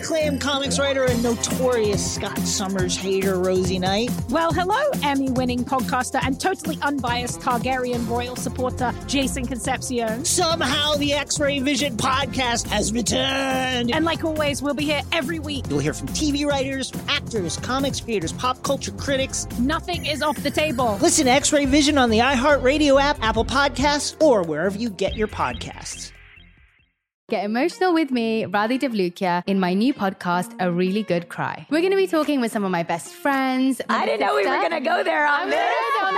acclaimed comics writer and notorious Scott Summers hater, Rosie Knight. Well, hello, Emmy-winning podcaster and totally unbiased Targaryen royal supporter, Jason Concepcion. Somehow the X-Ray Vision podcast has returned. And like always, we'll be here every week. You'll hear from TV writers, actors, comics creators, pop culture critics. Nothing is off the table. Listen to X-Ray Vision on the iHeartRadio app, Apple Podcasts, or wherever you get your podcasts. Get emotional with me, Radhi Devlukia, in my new podcast, A Really Good Cry. We're going to be talking with some of my best friends. I didn't know we were going to go there on this.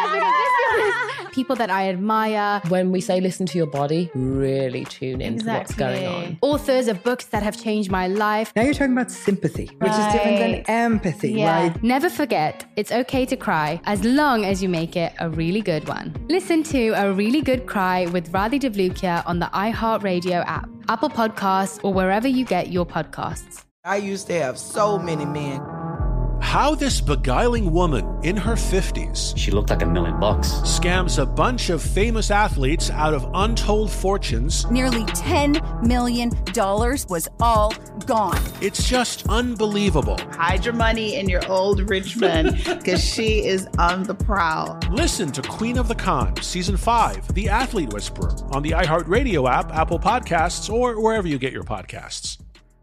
People that I admire. When we say listen to your body, really tune into what's going on. Authors of books that have changed my life. Now you're talking about sympathy, which is different than empathy, right? Never forget, it's okay to cry as long as you make it a really good one. Listen to A Really Good Cry with Radhi Devlukia on the iHeartRadio app, Apple Podcasts, or wherever you get your podcasts. I used to have so many men. How this beguiling woman in her 50s, she looked like $1 million, scams a bunch of famous athletes out of untold fortunes. Nearly $10 million was all gone. It's just unbelievable. Hide your money in your old rich man, because she is on the prowl. Listen to Queen of the Con, Season 5, The Athlete Whisperer, on the iHeartRadio app, Apple Podcasts, or wherever you get your podcasts.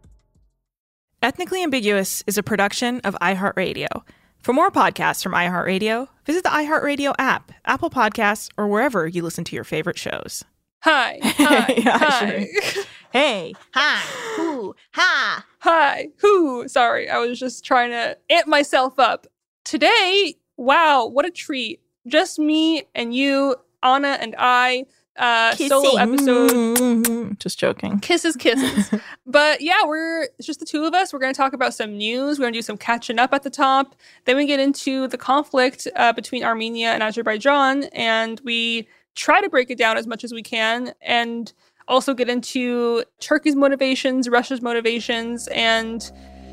Ethnically Ambiguous is a production of iHeartRadio. For more podcasts from iHeartRadio, visit the iHeartRadio app, Apple Podcasts, or wherever you listen to your favorite shows. Hi. Hi. Hey. Hi. Who. Ha. Hi. Who. Sorry, I was just trying to amp myself up. Today, wow, what a treat. Just me and you, Anna and I. Solo episode. Just joking. Kisses. But yeah, it's just the two of us. We're going to talk about some news. We're going to do some catching up at the top. Then we get into the conflict between Armenia and Azerbaijan, and we try to break it down as much as we can, and also get into Turkey's motivations, Russia's motivations, and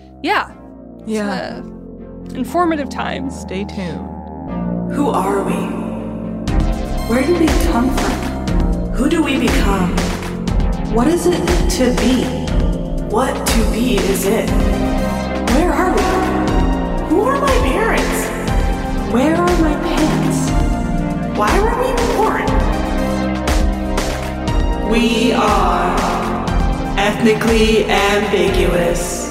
informative times. Stay tuned. Who are we? Where did we come from? Who do we become? What is it to be? What to be is it? Where are we? Who are my parents? Where are my pants? Why were we born? We are ethnically ambiguous.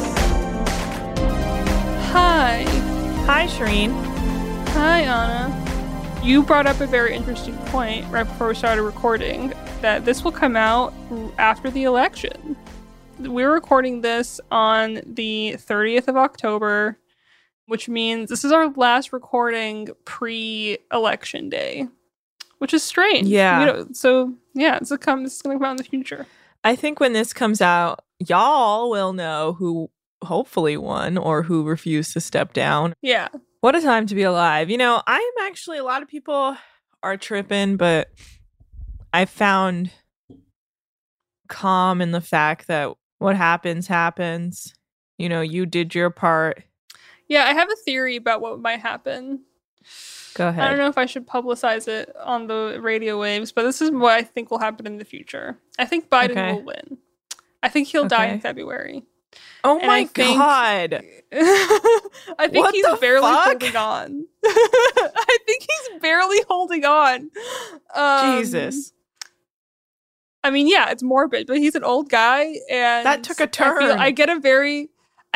Hi. Hi, Shireen. Hi, Anna. You brought up a very interesting point right before we started recording, that this will come out after the election. We're recording this on the 30th of October, which means this is our last recording pre-election day, which is strange. Yeah. This is going to come out in the future. I think when this comes out, y'all will know who hopefully won or who refused to step down. Yeah. What a time to be alive. I'm actually, a lot of people are tripping, but I found calm in the fact that what happens. You did your part. Yeah, I have a theory about what might happen. Go ahead. I don't know if I should publicize it on the radio waves, but this is what I think will happen in the future. I think Biden will win. I think he'll die in February. Oh my God. I think he's barely holding on. I think he's barely holding on. Jesus. I mean, yeah, it's morbid, but he's an old guy, and that took a turn. I get a very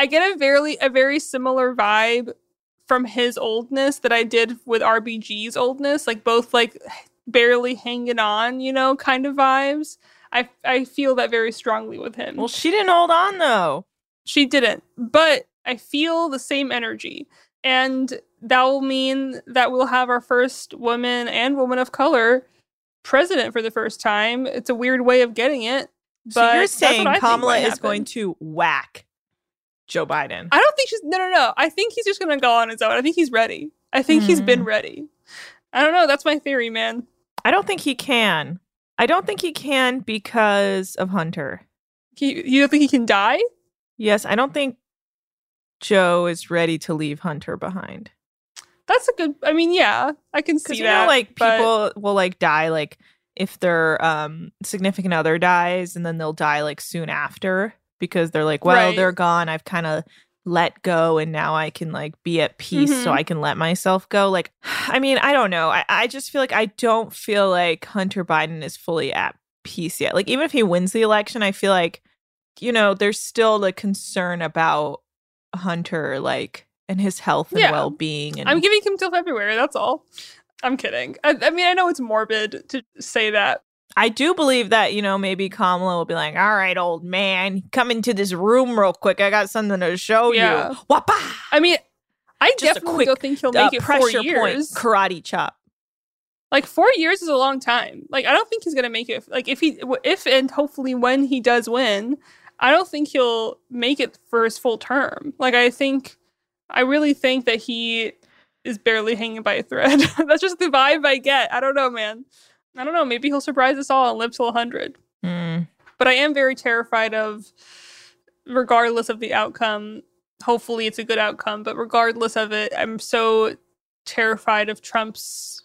similar vibe from his oldness that I did with RBG's oldness, like both like barely hanging on, kind of vibes. I feel that very strongly with him. Well, she didn't hold on though. She didn't, but I feel the same energy. And that will mean that we'll have our first woman and woman of color president for the first time. It's a weird way of getting it. But so you're saying Kamala is happen. Going to whack Joe Biden? I don't think she's... No. I think he's just going to go on his own. I think he's ready. I think he's been ready. I don't know. That's my theory, man. I don't think he can. I don't think he can because of Hunter. You don't think he can die? Yes, I don't think Joe is ready to leave Hunter behind. That's a good... I mean, yeah, I can see that. People will die if their significant other dies, and then they'll die soon after. because they're like, well, they're gone. I've kind of let go and now I can like be at peace so I can let myself go. Like, I mean, I don't know. I just feel like I don't feel like Hunter Biden is fully at peace yet. Like, even if he wins the election, I feel like, you know, there's still the concern about Hunter, like, and his health and well-being. And I'm giving him till February. That's all. I'm kidding. I mean, I know it's morbid to say that. I do believe that, you know, maybe Kamala will be like, all right, old man, come into this room real quick. I got something to show you. Wapa! I mean, I just definitely don't think he'll make it 4 years. Point, karate chop. Like 4 years is a long time. Like, I don't think he's going to make it. Like, if and hopefully when he does win, I don't think he'll make it for his full term. Like, I really think that he is barely hanging by a thread. That's just the vibe I get. I don't know, man. I don't know. Maybe he'll surprise us all and live till 100. But I am very terrified of, regardless of the outcome, hopefully it's a good outcome, but regardless of it, I'm so terrified of Trump's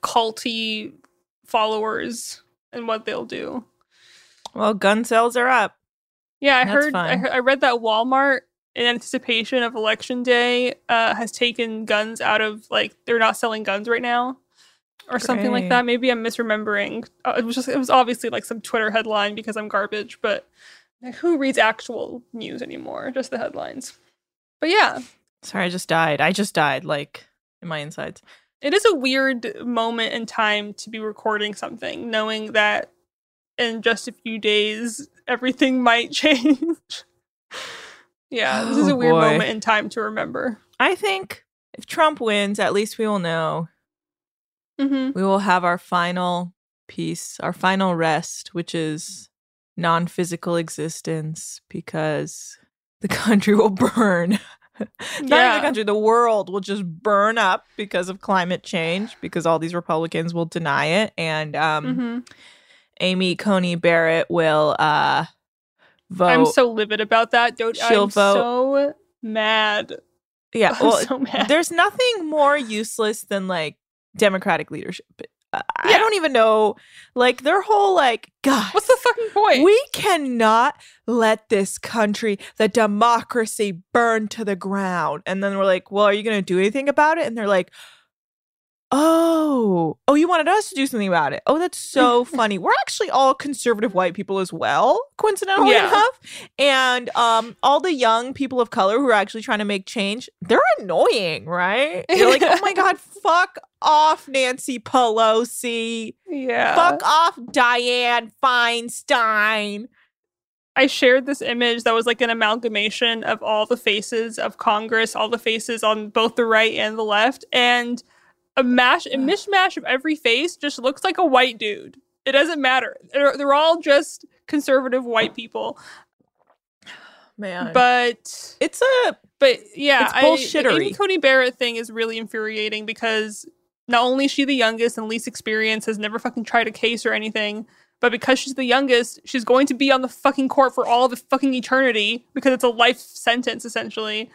culty followers and what they'll do. Well, gun sales are up. Yeah, I read that Walmart, in anticipation of Election Day, has taken guns out of, like, they're not selling guns right now. Or something like that. Maybe I'm misremembering. It was obviously like some Twitter headline because I'm garbage, but like, who reads actual news anymore? Just the headlines. But yeah. Sorry, I just died, like, in my insides. It is a weird moment in time to be recording something, knowing that in just a few days, everything might change. Yeah, this is a weird moment in time to remember. I think if Trump wins, at least we will know. We will have our final peace, our final rest, which is non-physical existence, because the country will burn. Not even the country, the world will just burn up because of climate change, because all these Republicans will deny it. And Amy Coney Barrett will vote. I'm so livid about that. I'm so mad. Yeah, well, so mad. There's nothing more useless than, like, Democratic leadership. I don't even know, like, their whole, like, God, what's the fucking point? We cannot let this country, the democracy, burn to the ground. And then we're like, well, are you going to do anything about it? And they're like, oh, you wanted us to do something about it. Oh, that's so funny. We're actually all conservative white people as well, coincidentally enough. And all the young people of color who are actually trying to make change, they're annoying, right? You're like, oh my God, fuck off, Nancy Pelosi. Yeah. Fuck off, Dianne Feinstein. I shared this image that was like an amalgamation of all the faces of Congress, all the faces on both the right and the left, and a mishmash of every face just looks like a white dude. It doesn't matter. They're all just conservative white people. Man. But yeah, it's bullshittery. The Amy Coney Barrett thing is really infuriating because not only is she the youngest and least experienced, has never fucking tried a case or anything, but because she's the youngest, she's going to be on the fucking court for all the fucking eternity because it's a life sentence, essentially.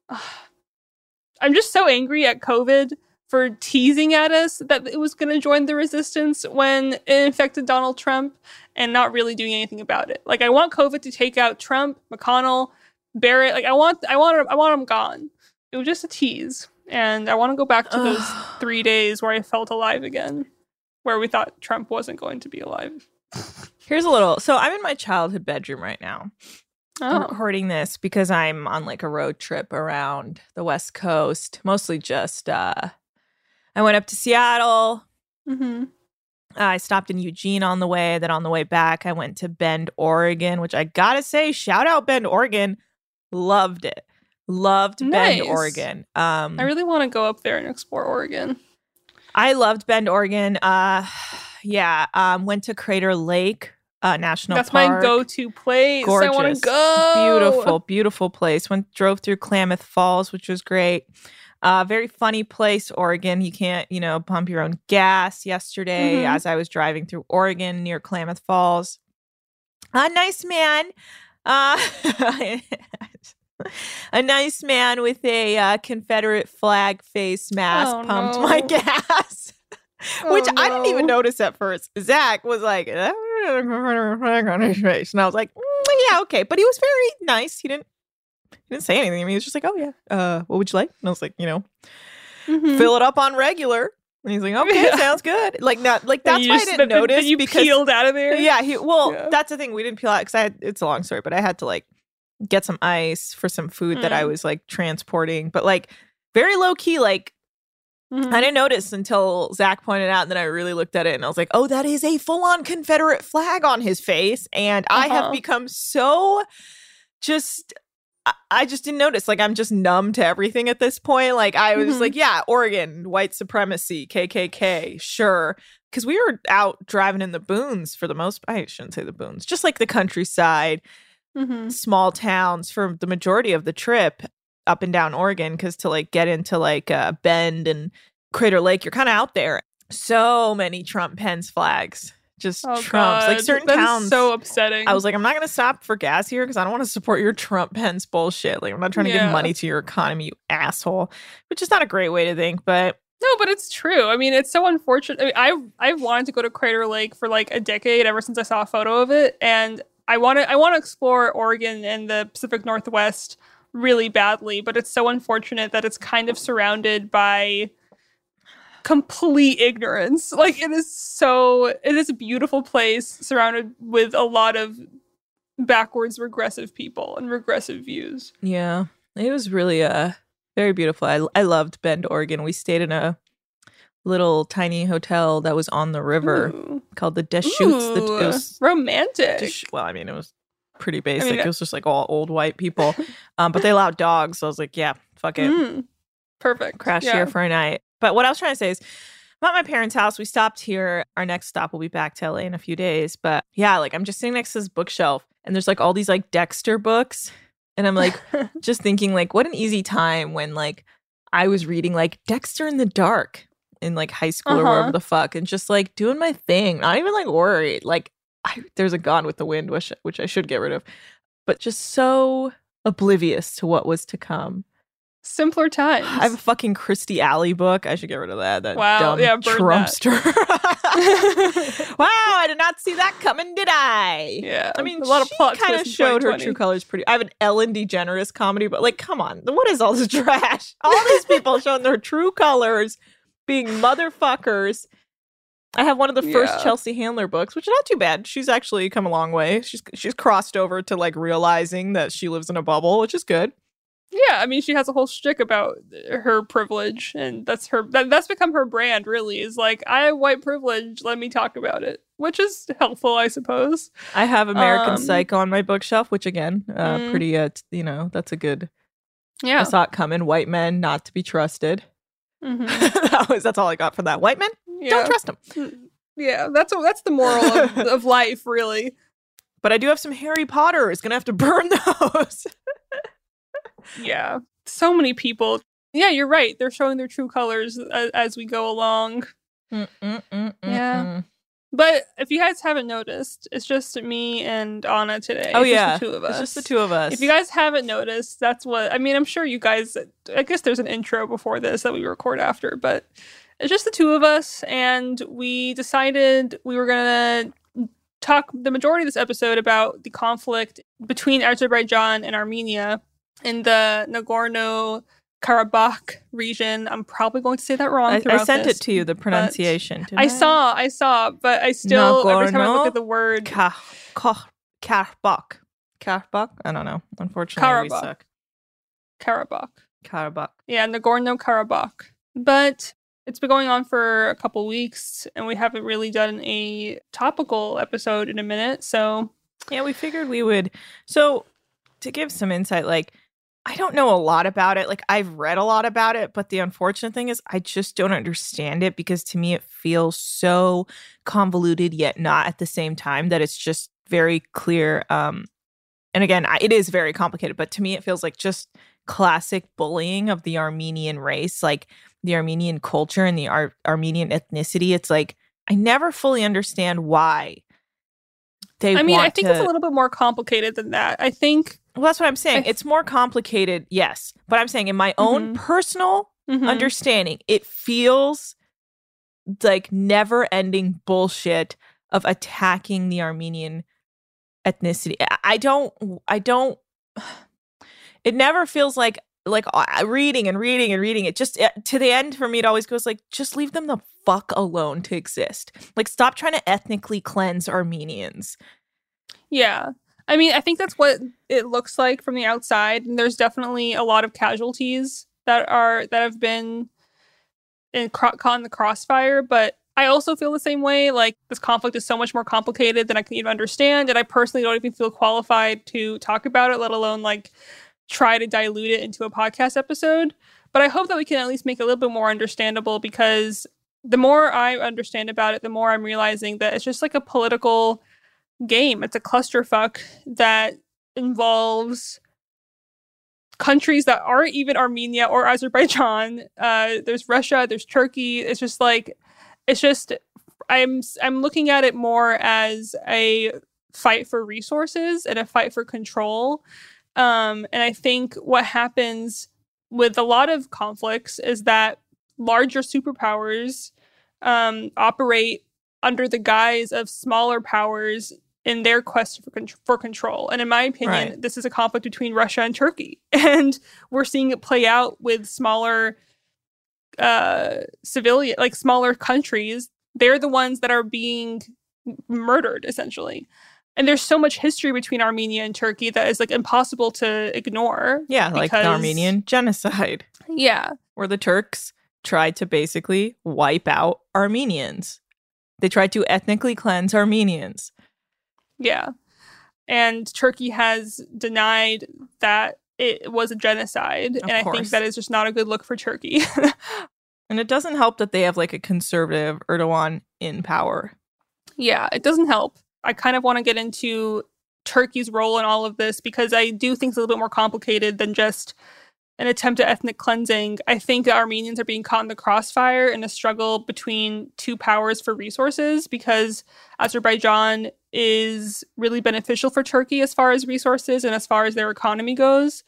I'm just so angry at COVID for teasing at us that it was going to join the resistance when it infected Donald Trump and not really doing anything about it. Like, I want COVID to take out Trump, McConnell, Barrett. Like, I want them gone. It was just a tease. And I want to go back to those 3 days where I felt alive again, where we thought Trump wasn't going to be alive. Here's a little. So I'm in my childhood bedroom right now. I'm recording this because I'm on like a road trip around the West Coast, mostly just I went up to Seattle. I stopped in Eugene on the way. Then on the way back, I went to Bend, Oregon, which I gotta say, shout out Bend, Oregon. Loved it. Loved Bend, Oregon. I really want to go up there and explore Oregon. I loved Bend, Oregon. Went to Crater Lake National Park. That's my go-to place. Gorgeous. I want to go. Beautiful, beautiful place. Drove through Klamath Falls, which was great. Very funny place, Oregon. You can't, pump your own gas yesterday as I was driving through Oregon near Klamath Falls. A nice man. A nice man with a Confederate flag face mask pumped my gas. Which I didn't even notice at first. Zach was like, on his face. And I was like, yeah, okay. But he was very nice. He didn't say anything. I mean, he was just like, oh, yeah. What would you like? And I was like, fill it up on regular. And he's like, okay, sounds good. Like, not like that's why I didn't notice. You peeled out of there? Yeah. That's the thing. We didn't peel out because it's a long story, but I had to like get some ice for some food that I was like transporting. But like very low key, like I didn't notice until Zach pointed out. And then I really looked at it and I was like, oh, that is a full on Confederate flag on his face. And I have become so just... I just didn't notice. Like, I'm just numb to everything at this point. Like, I was like, yeah, Oregon, white supremacy, KKK, sure. Because we were out driving in the boons for the most... I shouldn't say the boons. Just like the countryside, small towns for the majority of the trip up and down Oregon. Because to, like, get into, like, Bend and Crater Lake, you're kind of out there. So many Trump-Pence flags. Just Trumps. God. Like certain That towns. is so upsetting. I was like, I'm not going to stop for gas here because I don't want to support your Trump-Pence bullshit. Like, I'm not trying to give money to your economy, you asshole. Which is not a great way to think, but... No, but it's true. I mean, it's so unfortunate. I mean, I've wanted to go to Crater Lake for like a decade ever since I saw a photo of it. And I want to explore Oregon and the Pacific Northwest really badly. But it's so unfortunate that it's kind of surrounded by... complete ignorance. Like it is a beautiful place surrounded with a lot of backwards regressive people and regressive views. Yeah, it was really very beautiful. I loved Bend, Oregon. We stayed in a little tiny hotel that was on the river called the Deschutes. It was romantic. Well, I mean, it was pretty basic. It was just like all old white people, but they allowed dogs. So I was like, yeah, fuck it. Perfect. Crash here for a night. But what I was trying to say is, I'm at my parents' house. We stopped here. Our next stop will be back to LA in a few days. But yeah, like I'm just sitting next to this bookshelf and there's like all these like Dexter books. And I'm like just thinking like what an easy time when like I was reading like Dexter in the Dark in like high school or whatever the fuck. And just like doing my thing. Not even like worried. Like there's a Gone with the Wind, which I should get rid of. But just so oblivious to what was to come. Simpler times. I have a fucking Christy Alley book. I should get rid of that. That wow, dumb Trumpster. Wow, I did not see that coming, did I? Yeah. I mean, a lot of plot kind of twists in showed her 2020. true colors pretty. I have an Ellen DeGeneres comedy, but like, come on. What is all this trash? All these people showing their true colors, being motherfuckers. I have one of the first Chelsea Handler books, which is not too bad. She's actually come a long way. She's crossed over to like realizing that she lives in a bubble, which is good. Yeah, I mean, she has a whole shtick about her privilege, and that's become her brand, really, is like, I have white privilege, let me talk about it, which is helpful, I suppose. I have American Psycho on my bookshelf, which, again, pretty, that's a good... Yeah. I saw it coming. White men, not to be trusted. That's all I got for that. White men, don't trust them. Yeah, that's the moral of life, really. But I do have some Harry Potters. Gonna have to burn those. Yeah, so many people. Yeah, you're right. They're showing their true colors as we go along. Yeah. But if you guys haven't noticed, it's just me and Anna today. Oh, it's yeah. Just the two of us. It's just the two of us. If you guys haven't noticed, that's what... I mean, I'm sure you guys... I guess there's an intro before this that we record after, but it's just the two of us, and we decided we were going to talk the majority of this episode about the conflict between Azerbaijan and Armenia in the Nagorno-Karabakh region. I'm probably going to say that wrong. I sent it to you, the pronunciation. I saw, but I still, every time I look at the word... Karabakh. I don't know. Unfortunately, we suck. Karabakh. Yeah, Nagorno-Karabakh. But it's been going on for a couple weeks, and we haven't really done a topical episode in a minute, so... Yeah, we figured we would... So, to give some insight, like, I don't know a lot about it. Like, I've read a lot about it, but the unfortunate thing is I just don't understand it because to me it feels so convoluted yet not at the same time that it's just very clear. And again, it is very complicated, but to me it feels like just classic bullying of the Armenian race, like the Armenian culture and the Armenian ethnicity. It's like, I never fully understand why I think it's a little bit more complicated than that. I think... Well, that's what I'm saying. It's more complicated, yes. But I'm saying in my own personal understanding, it feels like never-ending bullshit of attacking the Armenian ethnicity. I don't it never feels like reading it, just to the end for me, it always goes like, just leave them the fuck alone to exist. Like, stop trying to ethnically cleanse Armenians. Yeah. I mean, I think that's what it looks like from the outside. And there's definitely a lot of casualties that have been caught in the crossfire. But I also feel the same way. Like, this conflict is so much more complicated than I can even understand. And I personally don't even feel qualified to talk about it, let alone like try to dilute it into a podcast episode. But I hope that we can at least make it a little bit more understandable, because the more I understand about it, the more I'm realizing that it's just like a political game. It's a clusterfuck that involves countries that aren't even Armenia or Azerbaijan. There's Russia, there's Turkey. It's just I'm looking at it more as a fight for resources and a fight for control. And I think what happens with a lot of conflicts is that larger superpowers operate under the guise of smaller powers in their quest for control. And in my opinion, This is a conflict between Russia and Turkey. And we're seeing it play out with smaller smaller countries. They're the ones that are being murdered, essentially. And there's so much history between Armenia and Turkey that is like impossible to ignore. Yeah, like the Armenian genocide. Yeah. Where the Turks tried to basically wipe out Armenians. They tried to ethnically cleanse Armenians. Yeah. And Turkey has denied that it was a genocide. And I think that is just not a good look for Turkey. And it doesn't help that they have like a conservative Erdogan in power. Yeah, it doesn't help. I kind of want to get into Turkey's role in all of this, because I do think it's a little bit more complicated than just an attempt at ethnic cleansing. I think the Armenians are being caught in the crossfire in a struggle between two powers for resources, because Azerbaijan is really beneficial for Turkey as far as resources and as far as their economy goes.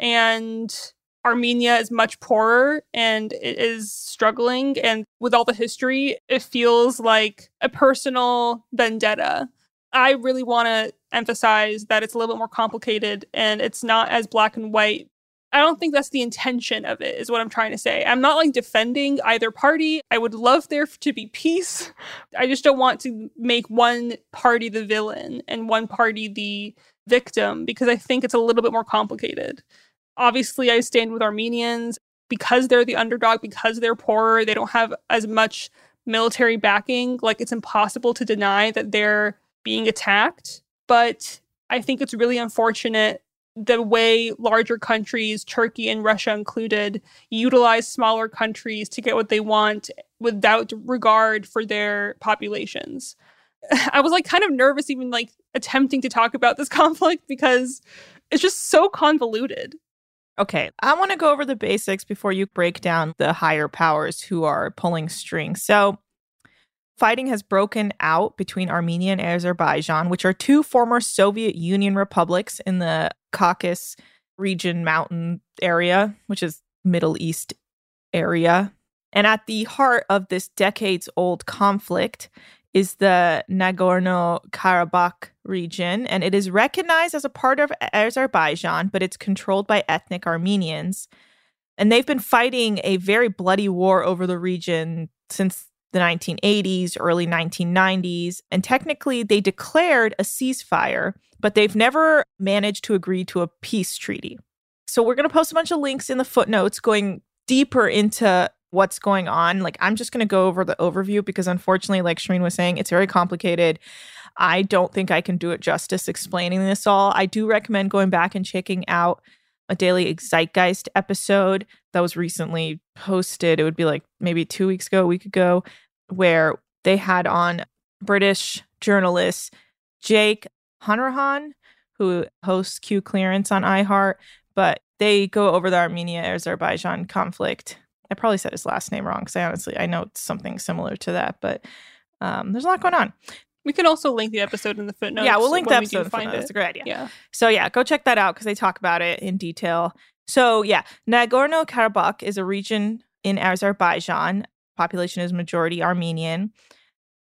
And Armenia is much poorer and it is struggling. And with all the history, it feels like a personal vendetta. I really want to emphasize that it's a little bit more complicated and it's not as black and white. I don't think that's the intention of it, is what I'm trying to say. I'm not like defending either party. I would love there to be peace. I just don't want to make one party the villain and one party the victim, because I think it's a little bit more complicated. Obviously, I stand with Armenians because they're the underdog, because they're poorer. They don't have as much military backing. Like, it's impossible to deny that they're being attacked. But I think it's really unfortunate the way larger countries, Turkey and Russia included, utilize smaller countries to get what they want without regard for their populations. I was like kind of nervous even like attempting to talk about this conflict because it's just so convoluted. Okay, I want to go over the basics before you break down the higher powers who are pulling strings. So, fighting has broken out between Armenia and Azerbaijan, which are two former Soviet Union republics in the Caucasus region mountain area, which is Middle East area. And at the heart of this decades-old conflict is the Nagorno-Karabakh region, and it is recognized as a part of Azerbaijan, but it's controlled by ethnic Armenians. And they've been fighting a very bloody war over the region since the 1980s, early 1990s, and technically they declared a ceasefire, but they've never managed to agree to a peace treaty. So we're going to post a bunch of links in the footnotes going deeper into what's going on. Like, I'm just going to go over the overview because unfortunately, like Shireen was saying, it's very complicated. I don't think I can do it justice explaining this all. I do recommend going back and checking out a Daily Zeitgeist episode that was recently posted. It would be like maybe 2 weeks ago, a week ago, where they had on British journalist Jake Hanrahan, who hosts Q Clearance on iHeart, but they go over the Armenia-Azerbaijan conflict. I probably said his last name wrong because I know it's something similar to that, but there's a lot going on. We can also link the episode in the footnotes. Yeah, we'll link the episode in the footnotes. That's a great idea. Yeah. So yeah, go check that out because they talk about it in detail. So yeah, Nagorno-Karabakh is a region in Azerbaijan. Population is majority Armenian.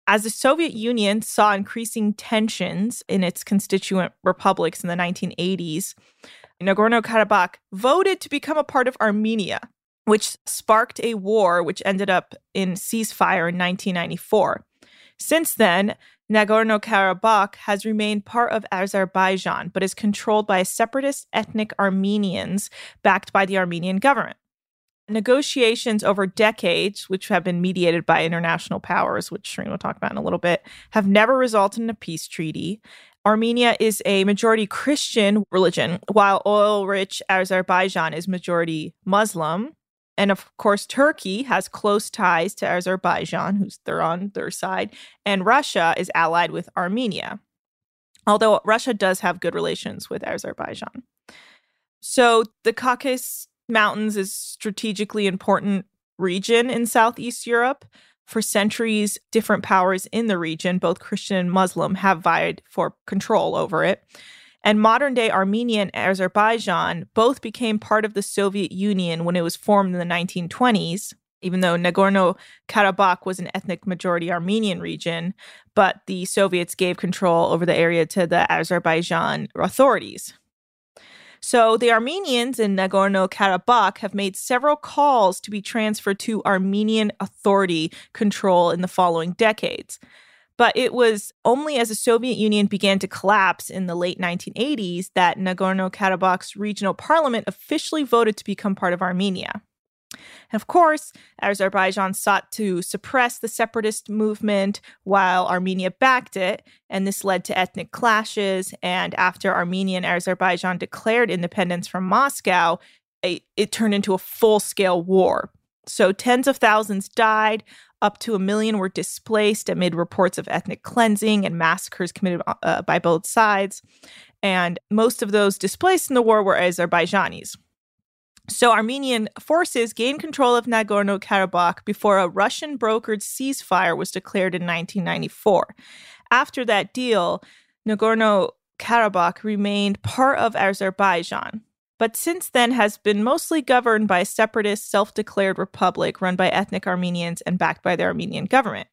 As the Soviet Union saw increasing tensions in its constituent republics in the 1980s, Nagorno-Karabakh voted to become a part of Armenia, which sparked a war which ended up in ceasefire in 1994. Since then, Nagorno-Karabakh has remained part of Azerbaijan, but is controlled by separatist ethnic Armenians backed by the Armenian government. Negotiations over decades, which have been mediated by international powers, which Shireen will talk about in a little bit, have never resulted in a peace treaty. Armenia is a majority Christian religion, while oil-rich Azerbaijan is majority Muslim. And of course, Turkey has close ties to Azerbaijan, they're on their side, and Russia is allied with Armenia, although Russia does have good relations with Azerbaijan. So the Caucasus Mountains is a strategically important region in Southeast Europe. For centuries, different powers in the region, both Christian and Muslim, have vied for control over it. And modern-day Armenia and Azerbaijan both became part of the Soviet Union when it was formed in the 1920s, even though Nagorno-Karabakh was an ethnic majority Armenian region, but the Soviets gave control over the area to the Azerbaijan authorities. So the Armenians in Nagorno-Karabakh have made several calls to be transferred to Armenian authority control in the following decades. But it was only as the Soviet Union began to collapse in the late 1980s that Nagorno-Karabakh's regional parliament officially voted to become part of Armenia. And of course, Azerbaijan sought to suppress the separatist movement while Armenia backed it, and this led to ethnic clashes. And after Armenia and Azerbaijan declared independence from Moscow, it turned into a full-scale war. So tens of thousands died, up to 1 million were displaced amid reports of ethnic cleansing and massacres committed by both sides. And most of those displaced in the war were Azerbaijanis. So Armenian forces gained control of Nagorno-Karabakh before a Russian-brokered ceasefire was declared in 1994. After that deal, Nagorno-Karabakh remained part of Azerbaijan, but since then has been mostly governed by a separatist self-declared republic run by ethnic Armenians and backed by the Armenian government.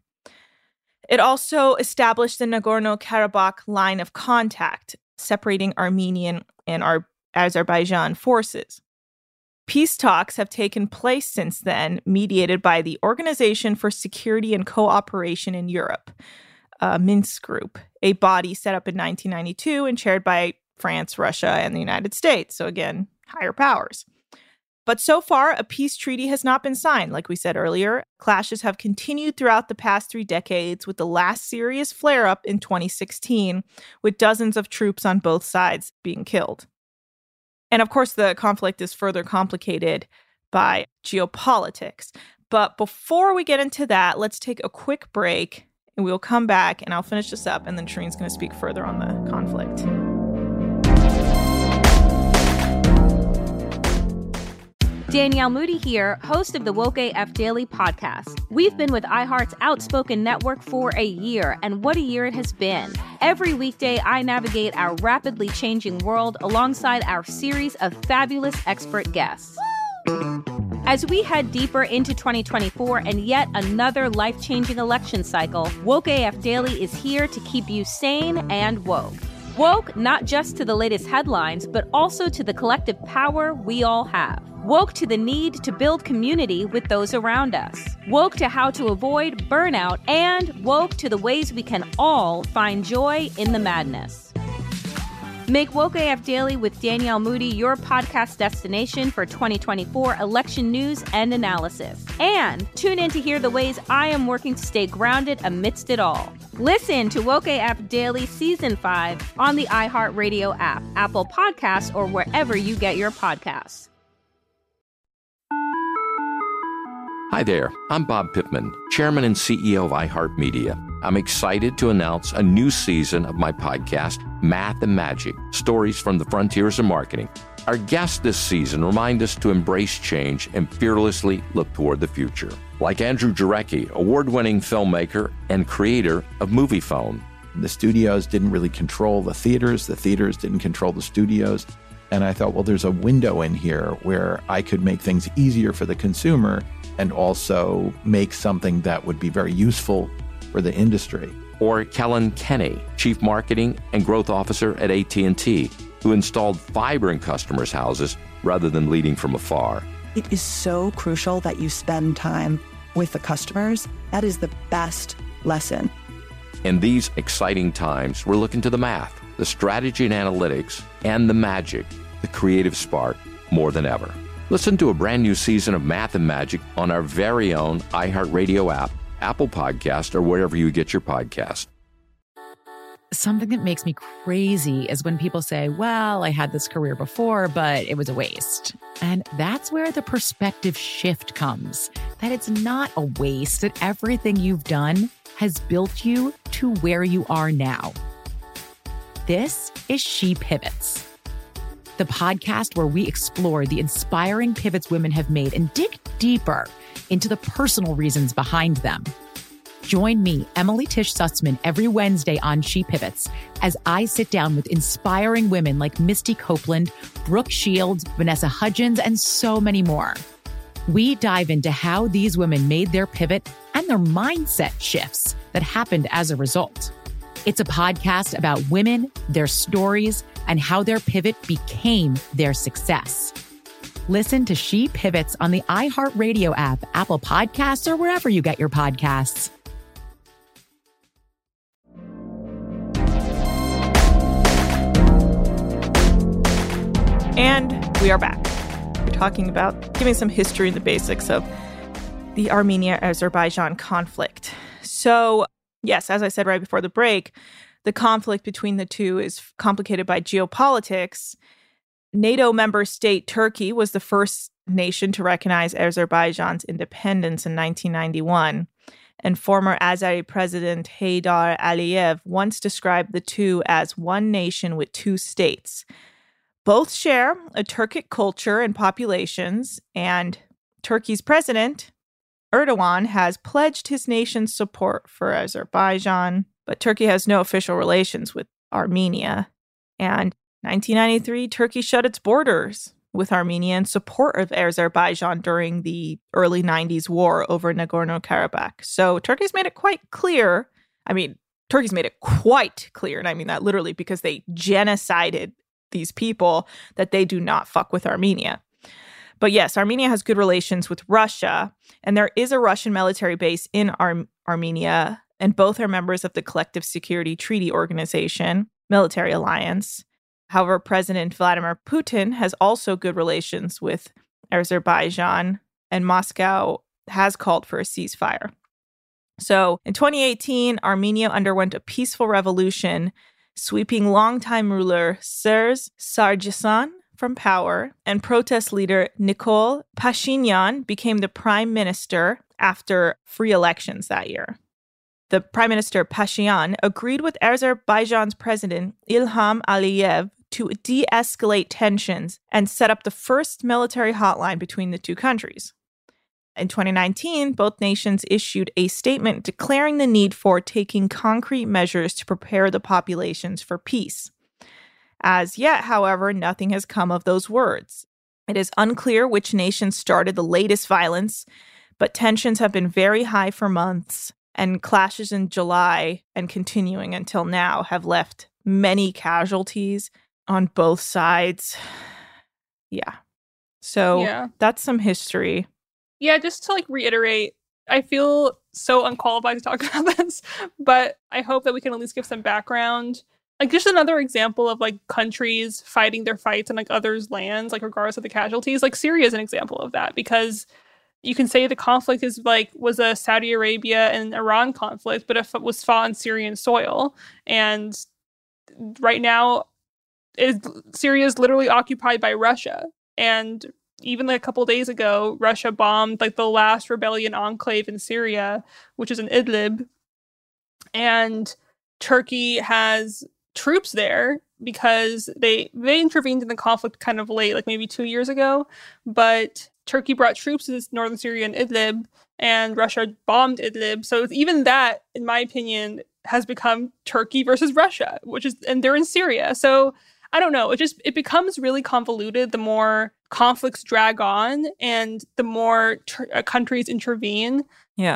It also established the Nagorno-Karabakh line of contact, separating Armenian and Azerbaijan forces. Peace talks have taken place since then, mediated by the Organization for Security and Cooperation in Europe, Minsk Group, a body set up in 1992 and chaired by France, Russia, and the United States. So again, higher powers. But so far, a peace treaty has not been signed, like we said earlier. Clashes have continued throughout the past 3 decades, with the last serious flare-up in 2016, with dozens of troops on both sides being killed. And of course, the conflict is further complicated by geopolitics. But before we get into that, let's take a quick break, and we'll come back, and I'll finish this up, and then Shireen's going to speak further on the conflict. Danielle Moody here, host of the Woke AF Daily podcast. We've been with iHeart's Outspoken Network for a year, and what a year it has been. Every weekday, I navigate our rapidly changing world alongside our series of fabulous expert guests. As we head deeper into 2024 and yet another life-changing election cycle, Woke AF Daily is here to keep you sane and woke. Woke not just to the latest headlines, but also to the collective power we all have. Woke to the need to build community with those around us. Woke to how to avoid burnout, and woke to the ways we can all find joy in the madness. Make Woke AF Daily with Danielle Moody your podcast destination for 2024 election news and analysis. And tune in to hear the ways I am working to stay grounded amidst it all. Listen to Woke AF Daily Season 5 on the iHeartRadio app, Apple Podcasts, or wherever you get your podcasts. Hi there, I'm Bob Pittman, Chairman and CEO of iHeartMedia. I'm excited to announce a new season of my podcast, Math and Magic, Stories from the Frontiers of Marketing. Our guests this season remind us to embrace change and fearlessly look toward the future. Like Andrew Jarecki, award-winning filmmaker and creator of Moviefone. The studios didn't really control the theaters didn't control the studios. And I thought, well, there's a window in here where I could make things easier for the consumer and also make something that would be very useful for the industry. Or Kellen Kenny, Chief Marketing and Growth Officer at AT&T, who installed fiber in customers' houses rather than leading from afar. It is so crucial that you spend time with the customers. That is the best lesson. In these exciting times, we're looking to the math, the strategy and analytics, and the magic, the creative spark, more than ever. Listen to a brand new season of Math and Magic on our very own iHeartRadio app, Apple Podcast, or wherever you get your podcast. Something that makes me crazy is when people say, well, I had this career before, but it was a waste. And that's where the perspective shift comes, that it's not a waste, that everything you've done has built you to where you are now. This is She Pivots, the podcast where we explore the inspiring pivots women have made and dig deeper into the personal reasons behind them. Join me, Emily Tish Sussman, every Wednesday on She Pivots as I sit down with inspiring women like Misty Copeland, Brooke Shields, Vanessa Hudgens, and so many more. We dive into how these women made their pivot and their mindset shifts that happened as a result. It's a podcast about women, their stories, and how their pivot became their success. Listen to She Pivots on the iHeartRadio app, Apple Podcasts, or wherever you get your podcasts. And we are back. We're talking about giving some history and the basics of the Armenia-Azerbaijan conflict. So, yes, as I said right before the break, the conflict between the two is complicated by geopolitics. NATO member state Turkey was the first nation to recognize Azerbaijan's independence in 1991. And former Azeri President Heydar Aliyev once described the two as one nation with two states. Both share a Turkic culture and populations, and Turkey's president, Erdogan, has pledged his nation's support for Azerbaijan, but Turkey has no official relations with Armenia. And in 1993, Turkey shut its borders with Armenia in support of Azerbaijan during the early 90s war over Nagorno-Karabakh. So Turkey's made it quite clear. Turkey's made it quite clear, and I mean that literally, because they genocided these people, that they do not fuck with Armenia. But yes, Armenia has good relations with Russia, and there is a Russian military base in Armenia, and both are members of the Collective Security Treaty Organization, military alliance. However, President Vladimir Putin has also good relations with Azerbaijan, and Moscow has called for a ceasefire. So in 2018, Armenia underwent a peaceful revolution, sweeping longtime ruler Serge Sargsyan from power, and protest leader Nikol Pashinyan became the prime minister after free elections that year. The Prime Minister Pashinyan agreed with Azerbaijan's president Ilham Aliyev to de-escalate tensions and set up the first military hotline between the two countries. In 2019, both nations issued a statement declaring the need for taking concrete measures to prepare the populations for peace. As yet, however, nothing has come of those words. It is unclear which nation started the latest violence, but tensions have been very high for months, and clashes in July and continuing until now have left many casualties on both sides. So that's some history. Yeah, just to reiterate, I feel so unqualified to talk about this, but I hope that we can at least give some background. Just another example of countries fighting their fights in others' lands, regardless of the casualties. Syria is an example of that, because you can say the conflict is was a Saudi Arabia and Iran conflict, but it was fought on Syrian soil. And right now, Syria is literally occupied by Russia. And even a couple days ago, Russia bombed the last rebellion enclave in Syria, which is in Idlib. And Turkey has troops there because they intervened in the conflict kind of late, maybe 2 years ago. But Turkey brought troops to northern Syria and Idlib, and Russia bombed Idlib. So even that, in my opinion, has become Turkey versus Russia, and they're in Syria. So I don't know. It becomes really convoluted the more conflicts drag on and the more countries intervene. Yeah.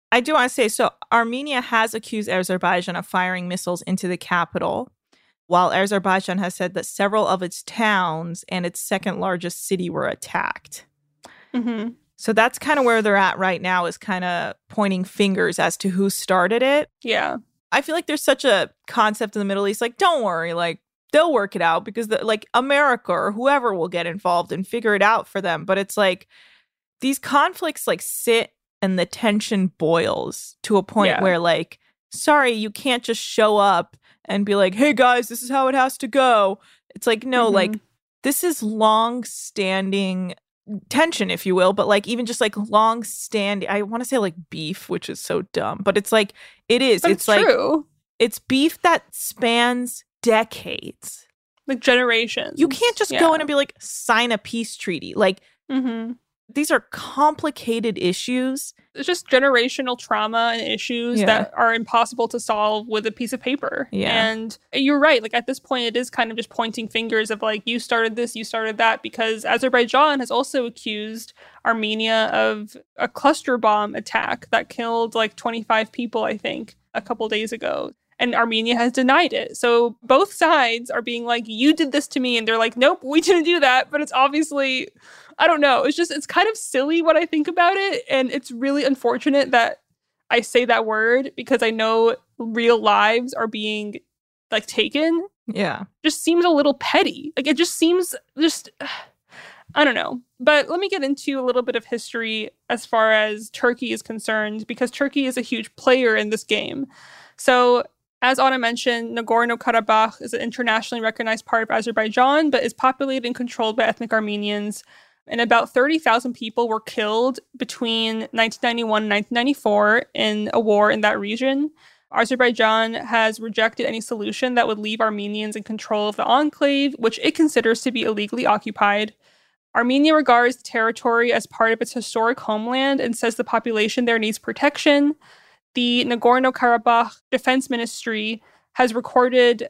I do want to say, so Armenia has accused Azerbaijan of firing missiles into the capital, while Azerbaijan has said that several of its towns and its second largest city were attacked. Mm-hmm. So that's kind of where they're at right now, is kind of pointing fingers as to who started it. Yeah. I feel like there's such a concept in the Middle East, like, don't worry, like, they'll work it out because, America or whoever will get involved and figure it out for them. But it's like, these conflicts, like, sit and the tension boils to a point where, like, sorry, you can't just show up and be like, hey, guys, this is how it has to go. It's like, no, like, this is long-standing tension, if you will, but, like, even just, like, long-standing, I want to say, like, beef, which is so dumb, but it's like, it is. But it's like, true. It's beef that spans decades. Like, generations. You can't just go in and be like, sign a peace treaty. Like, these are complicated issues. It's just generational trauma and issues that are impossible to solve with a piece of paper. Yeah. And you're right. Like, at this point, it is kind of just pointing fingers of, like, you started this, you started that, because Azerbaijan has also accused Armenia of a cluster bomb attack that killed, like, 25 people, I think, a couple days ago. And Armenia has denied it. So both sides are being like, you did this to me. And they're like, nope, we didn't do that. But it's obviously, I don't know. It's kind of silly when I think about it. And it's really unfortunate that I say that word, because I know real lives are being, like, taken. Yeah. Just seems a little petty. Like, it just seems I don't know. But let me get into a little bit of history as far as Turkey is concerned, because Turkey is a huge player in this game. So, as Anna mentioned, Nagorno-Karabakh is an internationally recognized part of Azerbaijan, but is populated and controlled by ethnic Armenians. And about 30,000 people were killed between 1991 and 1994 in a war in that region. Azerbaijan has rejected any solution that would leave Armenians in control of the enclave, which it considers to be illegally occupied. Armenia regards the territory as part of its historic homeland and says the population there needs protection. The Nagorno-Karabakh Defense Ministry has recorded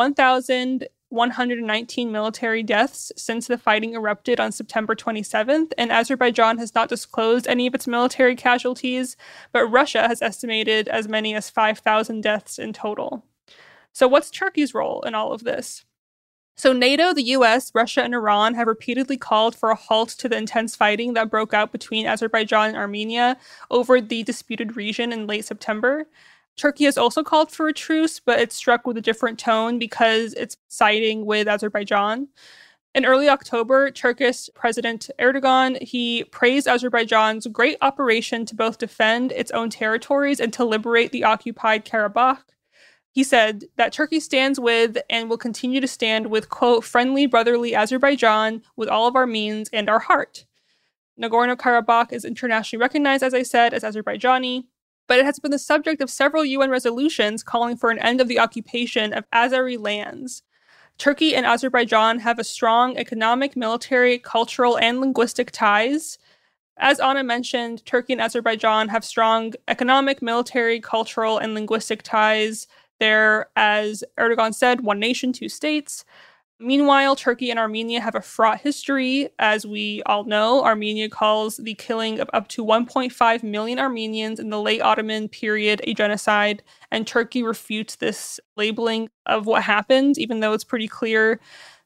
1,119 military deaths since the fighting erupted on September 27th, and Azerbaijan has not disclosed any of its military casualties, but Russia has estimated as many as 5,000 deaths in total. So what's Turkey's role in all of this? So NATO, the US, Russia, and Iran have repeatedly called for a halt to the intense fighting that broke out between Azerbaijan and Armenia over the disputed region in late September. Turkey has also called for a truce, but it's struck with a different tone because it's siding with Azerbaijan. In early October, Turkish President Erdogan, he praised Azerbaijan's great operation to both defend its own territories and to liberate the occupied Karabakh. He said that Turkey stands with and will continue to stand with, quote, friendly, brotherly Azerbaijan with all of our means and our heart. Nagorno-Karabakh is internationally recognized, as I said, as Azerbaijani, but it has been the subject of several UN resolutions calling for an end of the occupation of Azeri lands. Turkey and Azerbaijan have a strong economic, military, cultural, and linguistic ties. As Anna mentioned, Turkey and Azerbaijan have strong economic, military, cultural, and linguistic ties. They're, as Erdogan said, one nation, two states. Meanwhile, Turkey and Armenia have a fraught history. As we all know, Armenia calls the killing of up to 1.5 million Armenians in the late Ottoman period a genocide, and Turkey refutes this labeling of what happened, even though it's pretty clear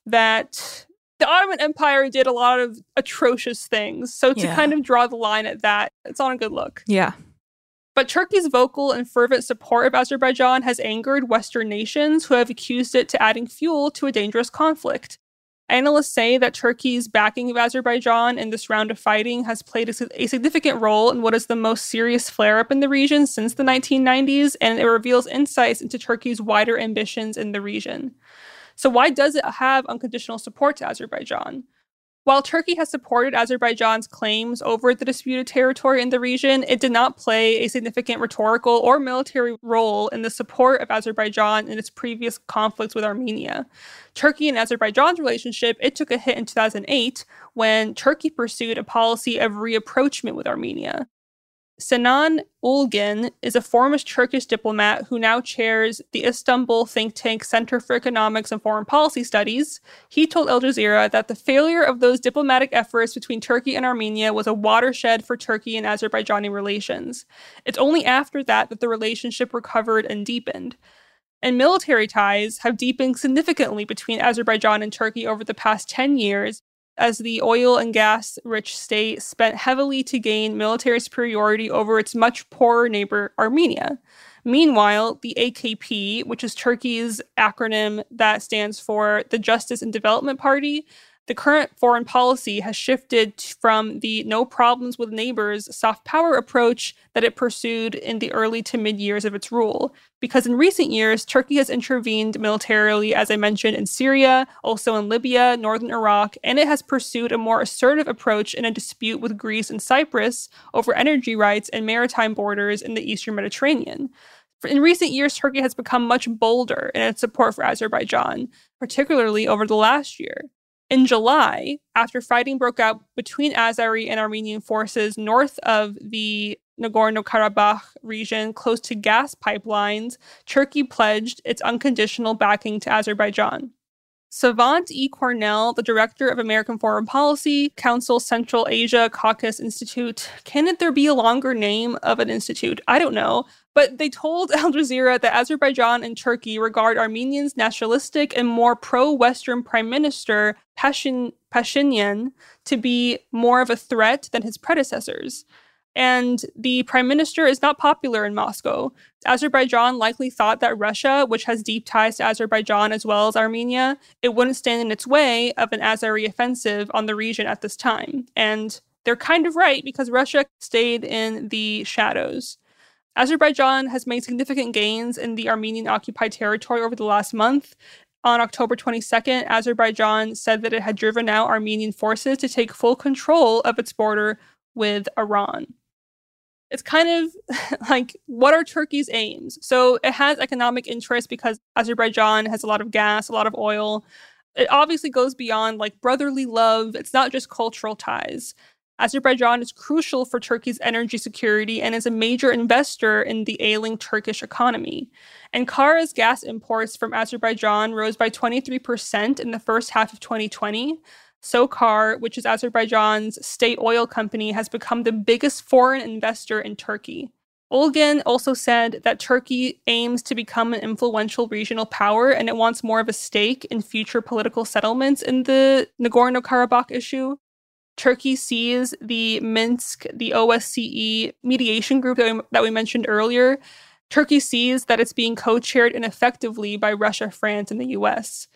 that the Ottoman Empire did a lot of atrocious things. So to kind of draw the line at that, it's on a good look. Yeah. But Turkey's vocal and fervent support of Azerbaijan has angered Western nations who have accused it to adding fuel to a dangerous conflict. Analysts say that Turkey's backing of Azerbaijan in this round of fighting has played a significant role in what is the most serious flare-up in the region since the 1990s, and it reveals insights into Turkey's wider ambitions in the region. So why does it have unconditional support to Azerbaijan? While Turkey has supported Azerbaijan's claims over the disputed territory in the region, it did not play a significant rhetorical or military role in the support of Azerbaijan in its previous conflicts with Armenia. Turkey and Azerbaijan's relationship, it took a hit in 2008 when Turkey pursued a policy of reapproachment with Armenia. Sinan Ulgen is a former Turkish diplomat who now chairs the Istanbul think tank Center for Economics and Foreign Policy Studies. He told Al Jazeera that the failure of those diplomatic efforts between Turkey and Armenia was a watershed for Turkey and Azerbaijani relations. It's only after that that the relationship recovered and deepened. And military ties have deepened significantly between Azerbaijan and Turkey over the past 10 years, as the oil and gas-rich state spent heavily to gain military superiority over its much poorer neighbor, Armenia. Meanwhile, the AKP, which is Turkey's acronym that stands for the Justice and Development Party, the current foreign policy has shifted from the no problems with neighbors soft power approach that it pursued in the early to mid years of its rule. Because in recent years, Turkey has intervened militarily, as I mentioned, in Syria, also in Libya, northern Iraq, and it has pursued a more assertive approach in a dispute with Greece and Cyprus over energy rights and maritime borders in the Eastern Mediterranean. In recent years, Turkey has become much bolder in its support for Azerbaijan, particularly over the last year. In July, after fighting broke out between Azeri and Armenian forces north of the Nagorno-Karabakh region close to gas pipelines, Turkey pledged its unconditional backing to Azerbaijan. Savant E. Cornell, the director of American Foreign Policy Council Central Asia Caucasus Institute, can there be a longer name of an institute? I don't know. But they told Al Jazeera that Azerbaijan and Turkey regard Armenia's nationalistic and more pro-Western Prime Minister Pashinyan to be more of a threat than his predecessors. And the prime minister is not popular in Moscow. Azerbaijan likely thought that Russia, which has deep ties to Azerbaijan as well as Armenia, it wouldn't stand in its way of an Azeri offensive on the region at this time. And they're kind of right, because Russia stayed in the shadows. Azerbaijan has made significant gains in the Armenian-occupied territory over the last month. On October 22nd, Azerbaijan said that it had driven out Armenian forces to take full control of its border with Iran. It's kind of like, what are Turkey's aims? So it has economic interest because Azerbaijan has a lot of gas, a lot of oil. It obviously goes beyond like brotherly love. It's not just cultural ties. Azerbaijan is crucial for Turkey's energy security and is a major investor in the ailing Turkish economy. Ankara's gas imports from Azerbaijan rose by 23% in the first half of 2020. SOCAR, which is Azerbaijan's state oil company, has become the biggest foreign investor in Turkey. Ulgen also said that Turkey aims to become an influential regional power and it wants more of a stake in future political settlements in the Nagorno-Karabakh issue. Turkey sees the Minsk, the OSCE mediation group that we mentioned earlier. Turkey sees that it's being co-chaired ineffectively by Russia, France, and the US.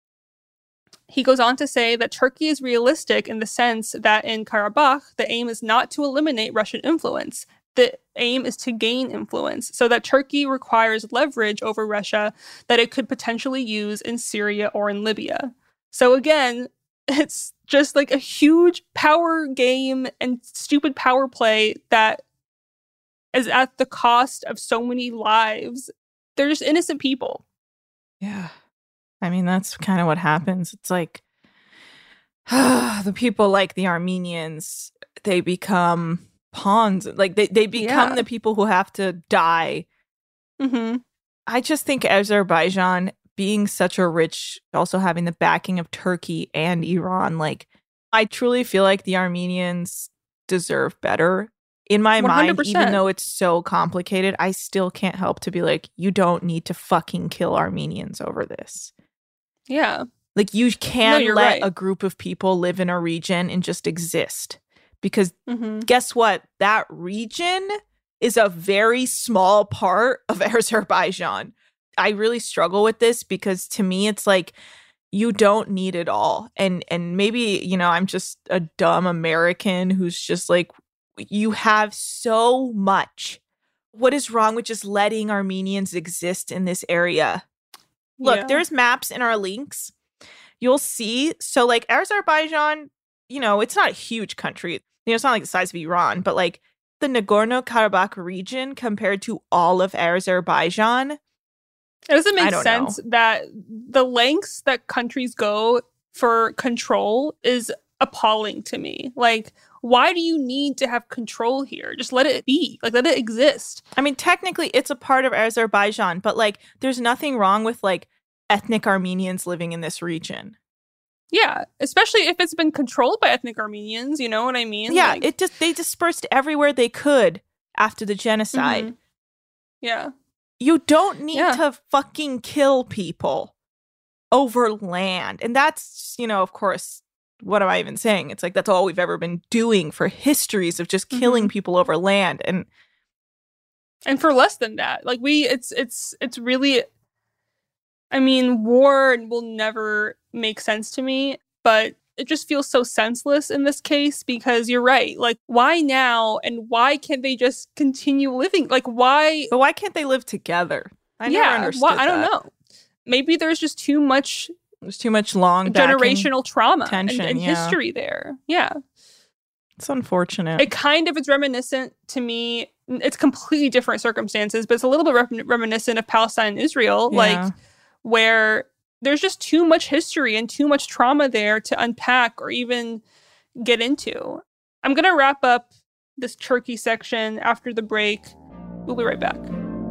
He goes on to say that Turkey is realistic in the sense that in Karabakh, the aim is not to eliminate Russian influence. The aim is to gain influence, so that Turkey requires leverage over Russia that it could potentially use in Syria or in Libya. So again, it's just like a huge power game and stupid power play that is at the cost of so many lives. They're just innocent people. Yeah. I mean, that's kind of what happens. It's like the people like the Armenians, they become pawns. Like they become the people who have to die. Mm-hmm. I just think Azerbaijan being such a rich, also having the backing of Turkey and Iran, like I truly feel like the Armenians deserve better. In my 100%. Mind, even though it's so complicated, I still can't help to be like, you don't need to fucking kill Armenians over this. Yeah. Like you can't let a group of people live in a region and just exist. Because guess what? That region is a very small part of Azerbaijan. I really struggle with this because to me, it's like, you don't need it all. And maybe, you know, I'm just a dumb American who's just like, you have so much. What is wrong with just letting Armenians exist in this area? Look, there's maps in our links. You'll see. So like Azerbaijan, you know, it's not a huge country. You know, it's not like the size of Iran, but like the Nagorno-Karabakh region compared to all of Azerbaijan. It doesn't make sense that the lengths that countries go for control is appalling to me. Like, why do you need to have control here? Just let it be. Like, let it exist. I mean, technically, it's a part of Azerbaijan, but, like, there's nothing wrong with, like, ethnic Armenians living in this region. Yeah, especially if it's been controlled by ethnic Armenians, you know what I mean? Yeah, like, they dispersed everywhere they could after the genocide. Mm-hmm. Yeah. You don't need to fucking kill people over land. And that's, you know, of course, what am I even saying? It's like that's all we've ever been doing for histories of just killing people over land. And for less than that. Like it's really, I mean, war will never make sense to me, but it just feels so senseless in this case because you're right. Like, why now? And why can't they just continue living? Like, why? But why can't they live together? I never understood that. I don't know. Maybe there's just too much. There's too much long generational trauma tension and history there. Yeah. It's unfortunate. It kind of is reminiscent to me. It's completely different circumstances, but it's a little bit reminiscent of Palestine and Israel, like where there's just too much history and too much trauma there to unpack or even get into. I'm going to wrap up this Turkey section after the break. We'll be right back.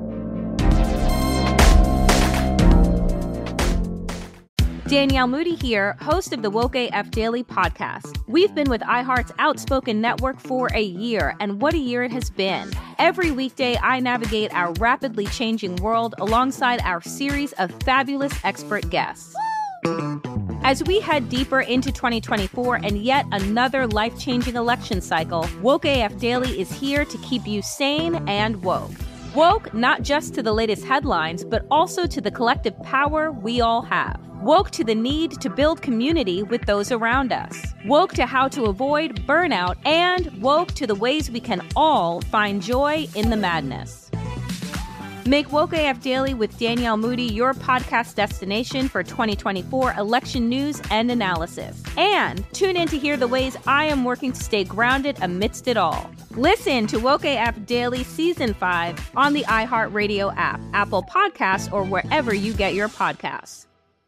Danielle Moody here, host of the Woke AF Daily podcast. We've been with iHeart's Outspoken Network for a year, and what a year it has been. Every weekday, I navigate our rapidly changing world alongside our series of fabulous expert guests. As we head deeper into 2024 and yet another life-changing election cycle, Woke AF Daily is here to keep you sane and woke. Woke not just to the latest headlines, but also to the collective power we all have. Woke to the need to build community with those around us. Woke to how to avoid burnout, and woke to the ways we can all find joy in the madness. Make Woke AF Daily with Danielle Moody your podcast destination for 2024 election news and analysis. And tune in to hear the ways I am working to stay grounded amidst it all. Listen to Woke AF Daily Season 5 on the iHeartRadio app, Apple Podcasts, or wherever you get your podcasts.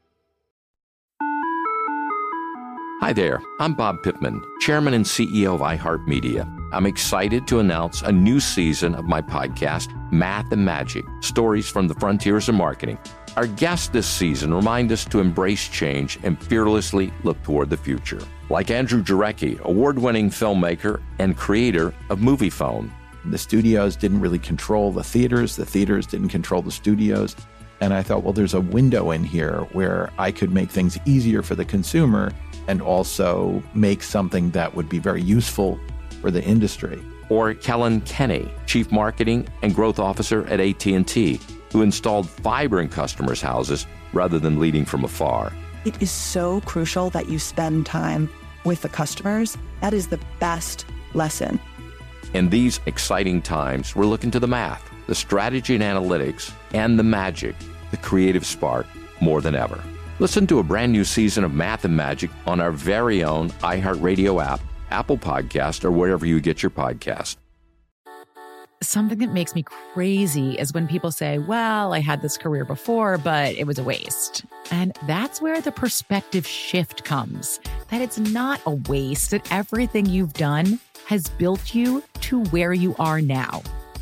Hi there, I'm Bob Pittman, Chairman and CEO of iHeartMedia. I'm excited to announce a new season of my podcast, Math and Magic, Stories from the Frontiers of Marketing. Our guests this season remind us to embrace change and fearlessly look toward the future. Like Andrew Jarecki, award-winning filmmaker and creator of Moviefone. The studios didn't really control the theaters didn't control the studios. And I thought, well, there's a window in here where I could make things easier for the consumer and also make something that would be very useful for the industry. Or Kellen Kenny, Chief Marketing and Growth Officer at AT&T, who installed fiber in customers' houses rather than leading from afar. It is so crucial that you spend time with the customers. That is the best lesson. In these exciting times, we're looking to the math, the strategy and analytics, and the magic, the creative spark, more than ever. Listen to a brand new season of Math and Magic on our very own iHeartRadio app, Apple Podcast, or wherever you get your podcast. Something that makes me crazy is when people say, well, I had this career before, but it was a waste. And that's where the perspective shift comes, that it's not a waste, that everything you've done has built you to where you are now.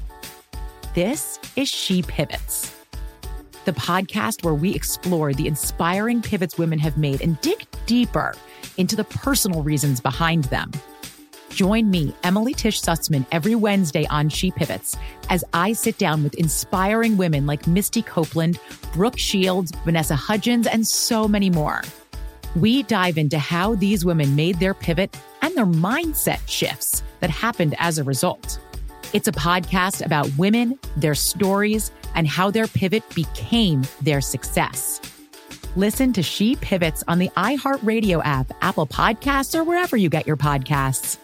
This is She Pivots, the podcast where we explore the inspiring pivots women have made and dig deeper into the personal reasons behind them. Join me, Emily Tish Sussman, every Wednesday on She Pivots as I sit down with inspiring women like Misty Copeland, Brooke Shields, Vanessa Hudgens, and so many more. We dive into how these women made their pivot and their mindset shifts that happened as a result. It's a podcast about women, their stories, and how their pivot became their success. Listen to She Pivots on the iHeartRadio app, Apple Podcasts, or wherever you get your podcasts.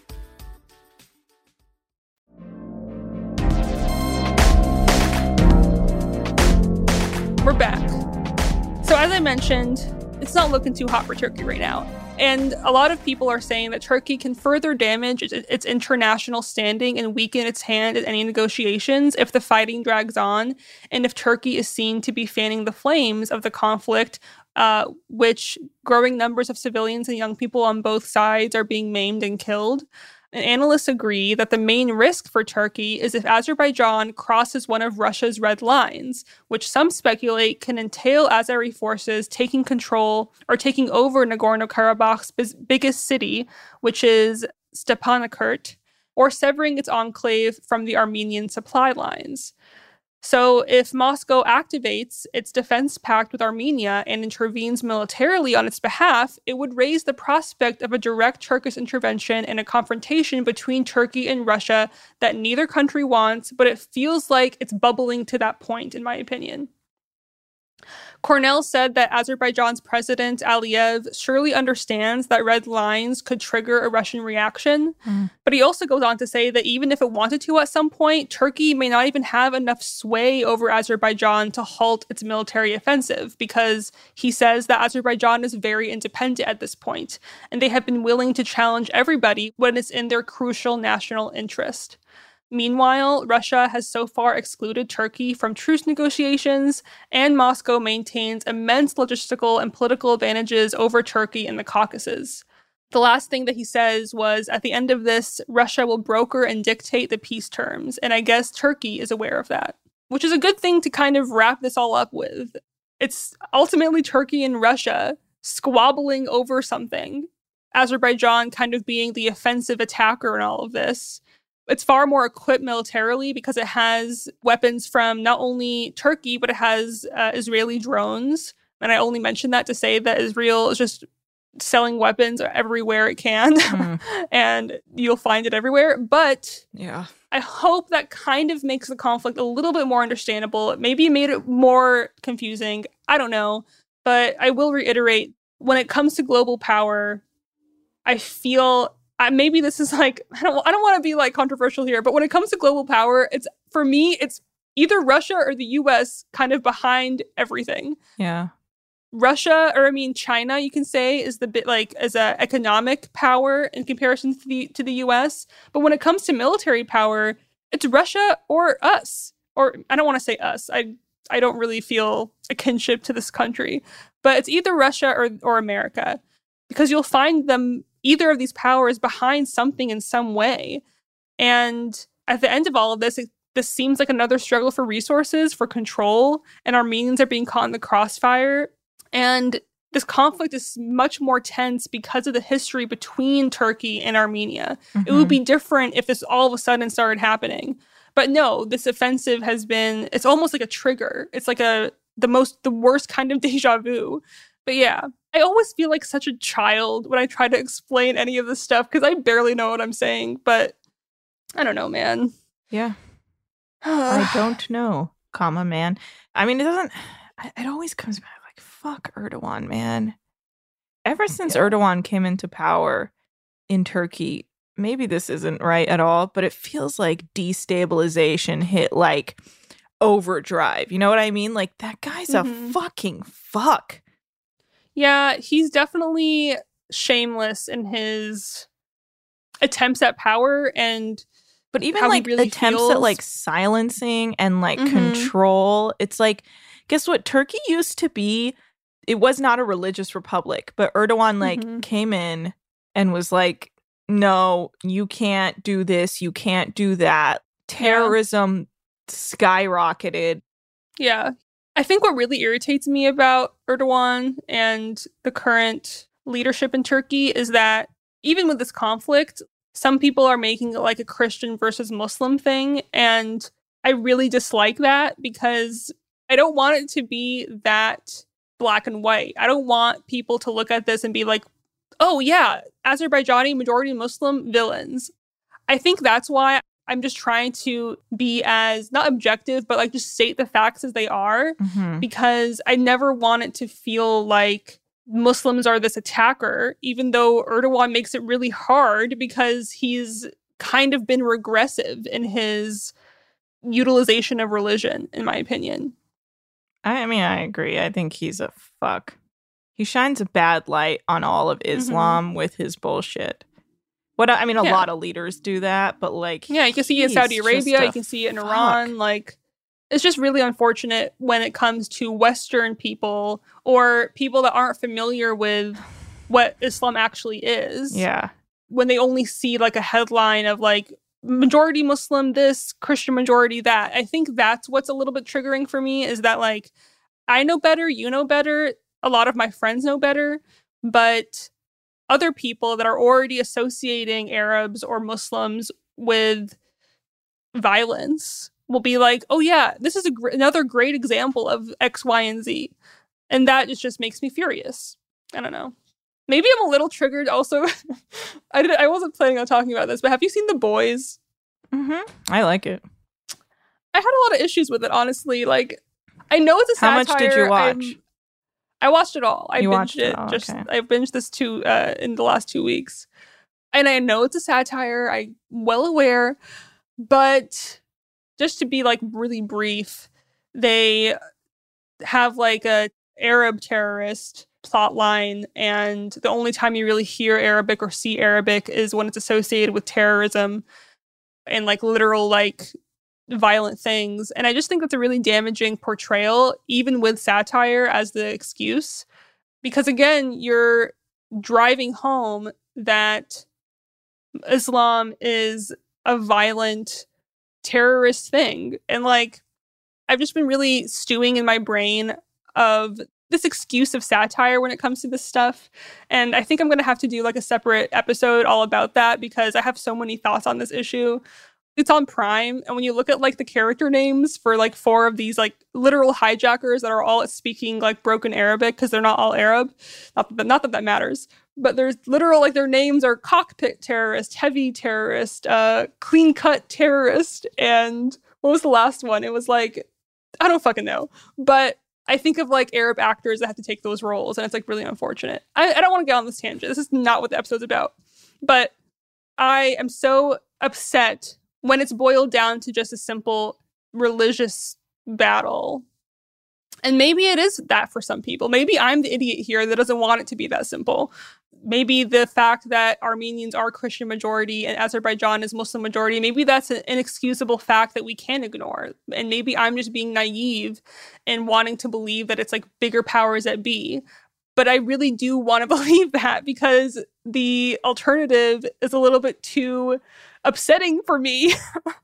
We're back. So as I mentioned, it's not looking too hot for Turkey right now. And a lot of people are saying that Turkey can further damage its international standing and weaken its hand in any negotiations if the fighting drags on and if Turkey is seen to be fanning the flames of the conflict, which growing numbers of civilians and young people on both sides are being maimed and killed. And analysts agree that the main risk for Turkey is if Azerbaijan crosses one of Russia's red lines, which some speculate can entail Azeri forces taking control or taking over Nagorno-Karabakh's biggest city, which is Stepanakert, or severing its enclave from the Armenian supply lines. So if Moscow activates its defense pact with Armenia and intervenes militarily on its behalf, it would raise the prospect of a direct Turkish intervention and a confrontation between Turkey and Russia that neither country wants, but it feels like it's bubbling to that point, in my opinion. Cornell said that Azerbaijan's president, Aliyev, surely understands that red lines could trigger a Russian reaction. But he also goes on to say that even if it wanted to at some point, Turkey may not even have enough sway over Azerbaijan to halt its military offensive, because he says that Azerbaijan is very independent at this point, and they have been willing to challenge everybody when it's in their crucial national interest. Meanwhile, Russia has so far excluded Turkey from truce negotiations, and Moscow maintains immense logistical and political advantages over Turkey in the Caucasus. The last thing that he says was, at the end of this, Russia will broker and dictate the peace terms, and I guess Turkey is aware of that, which is a good thing to kind of wrap this all up with. It's ultimately Turkey and Russia squabbling over something, Azerbaijan kind of being the offensive attacker in all of this. It's far more equipped militarily because it has weapons from not only Turkey, but it has Israeli drones. And I only mention that to say that Israel is just selling weapons everywhere it can. And you'll find it everywhere. But yeah, I hope that kind of makes the conflict a little bit more understandable. Maybe it made it more confusing. I don't know. But I will reiterate, when it comes to global power, I feel... maybe this is like, I don't want to be like controversial here, but when it comes to global power, for me, it's either Russia or the US kind of behind everything. Yeah. China, you can say, is the bit like as a economic power in comparison to the US. But when it comes to military power, it's Russia or us. Or I don't want to say us. I don't really feel a kinship to this country. But it's either Russia or America. Because you'll find them, either of these powers, behind something in some way. And at the end of all of this, this seems like another struggle for resources, for control, and Armenians are being caught in the crossfire. And this conflict is much more tense because of the history between Turkey and Armenia. It would be different if this all of a sudden started happening. But no, this offensive it's almost like a trigger. It's like the worst kind of deja vu. But yeah, I always feel like such a child when I try to explain any of this stuff because I barely know what I'm saying. But I don't know, man. Yeah. I don't know, man. I mean, it always comes back like, fuck Erdogan, man. Ever since Erdogan came into power in Turkey, maybe this isn't right at all, but it feels like destabilization hit like overdrive. You know what I mean? Like, that guy's a fucking fuck. Yeah, he's definitely shameless in his attempts at power, but even like really attempts at like silencing and like control. It's like, guess what? Turkey used to be, it was not a religious republic, but Erdogan like came in and was like, no, you can't do this, you can't do that. Terrorism skyrocketed. Yeah. I think what really irritates me about Erdogan and the current leadership in Turkey is that even with this conflict, some people are making it like a Christian versus Muslim thing. And I really dislike that because I don't want it to be that black and white. I don't want people to look at this and be like, oh yeah, Azerbaijani majority Muslim villains. I think that's why I'm just trying to be as, not objective, but like just state the facts as they are, because I never want it to feel like Muslims are this attacker, even though Erdogan makes it really hard because he's kind of been regressive in his utilization of religion, in my opinion. I mean, I agree. I think he's a fuck. He shines a bad light on all of Islam with his bullshit. A lot of leaders do that, but like... Yeah, you can see it in Saudi Arabia, you can see it in Iran, like... It's just really unfortunate when it comes to Western people or people that aren't familiar with what Islam actually is. Yeah. when they only see like a headline of like majority Muslim this, Christian majority that. I think that's what's a little bit triggering for me, is that like I know better, you know better, a lot of my friends know better, but other people that are already associating Arabs or Muslims with violence will be like, oh yeah, this is another great example of X, Y, and Z. And that just makes me furious. I don't know. Maybe I'm a little triggered also. I wasn't planning on talking about this, but have you seen The Boys? I like it. I had a lot of issues with it, honestly. Like, I know it's a satire. How much did you watch? I watched it all. I You binged watched it. it all, okay. I binged this too in the last 2 weeks. And I know it's a satire. I'm well aware. But just to be like really brief, they have like a Arab terrorist plot line, and the only time you really hear Arabic or see Arabic is when it's associated with terrorism and like literal like violent things. And I just think that's a really damaging portrayal, even with satire as the excuse, because again, you're driving home that Islam is a violent terrorist thing. And like, I've just been really stewing in my brain of this excuse of satire when it comes to this stuff. And I think I'm going to have to do like a separate episode all about that, because I have so many thoughts on this issue. It's on Prime. And when you look at like the character names for like 4 of these like literal hijackers that are all speaking like broken Arabic, because they're not all Arab. Not that matters. But there's literal, like their names are cockpit terrorist, heavy terrorist, clean cut terrorist. And what was the last one? It was like, I don't fucking know. But I think of like Arab actors that have to take those roles, and it's like really unfortunate. I don't want to get on this tangent. This is not what the episode's about. But I am so upset when it's boiled down to just a simple religious battle. And maybe it is that for some people. Maybe I'm the idiot here that doesn't want it to be that simple. Maybe the fact that Armenians are Christian majority and Azerbaijan is Muslim majority, maybe that's an inexcusable fact that we can't ignore. And maybe I'm just being naive and wanting to believe that it's like bigger powers that be. But I really do want to believe that, because the alternative is a little bit too upsetting for me.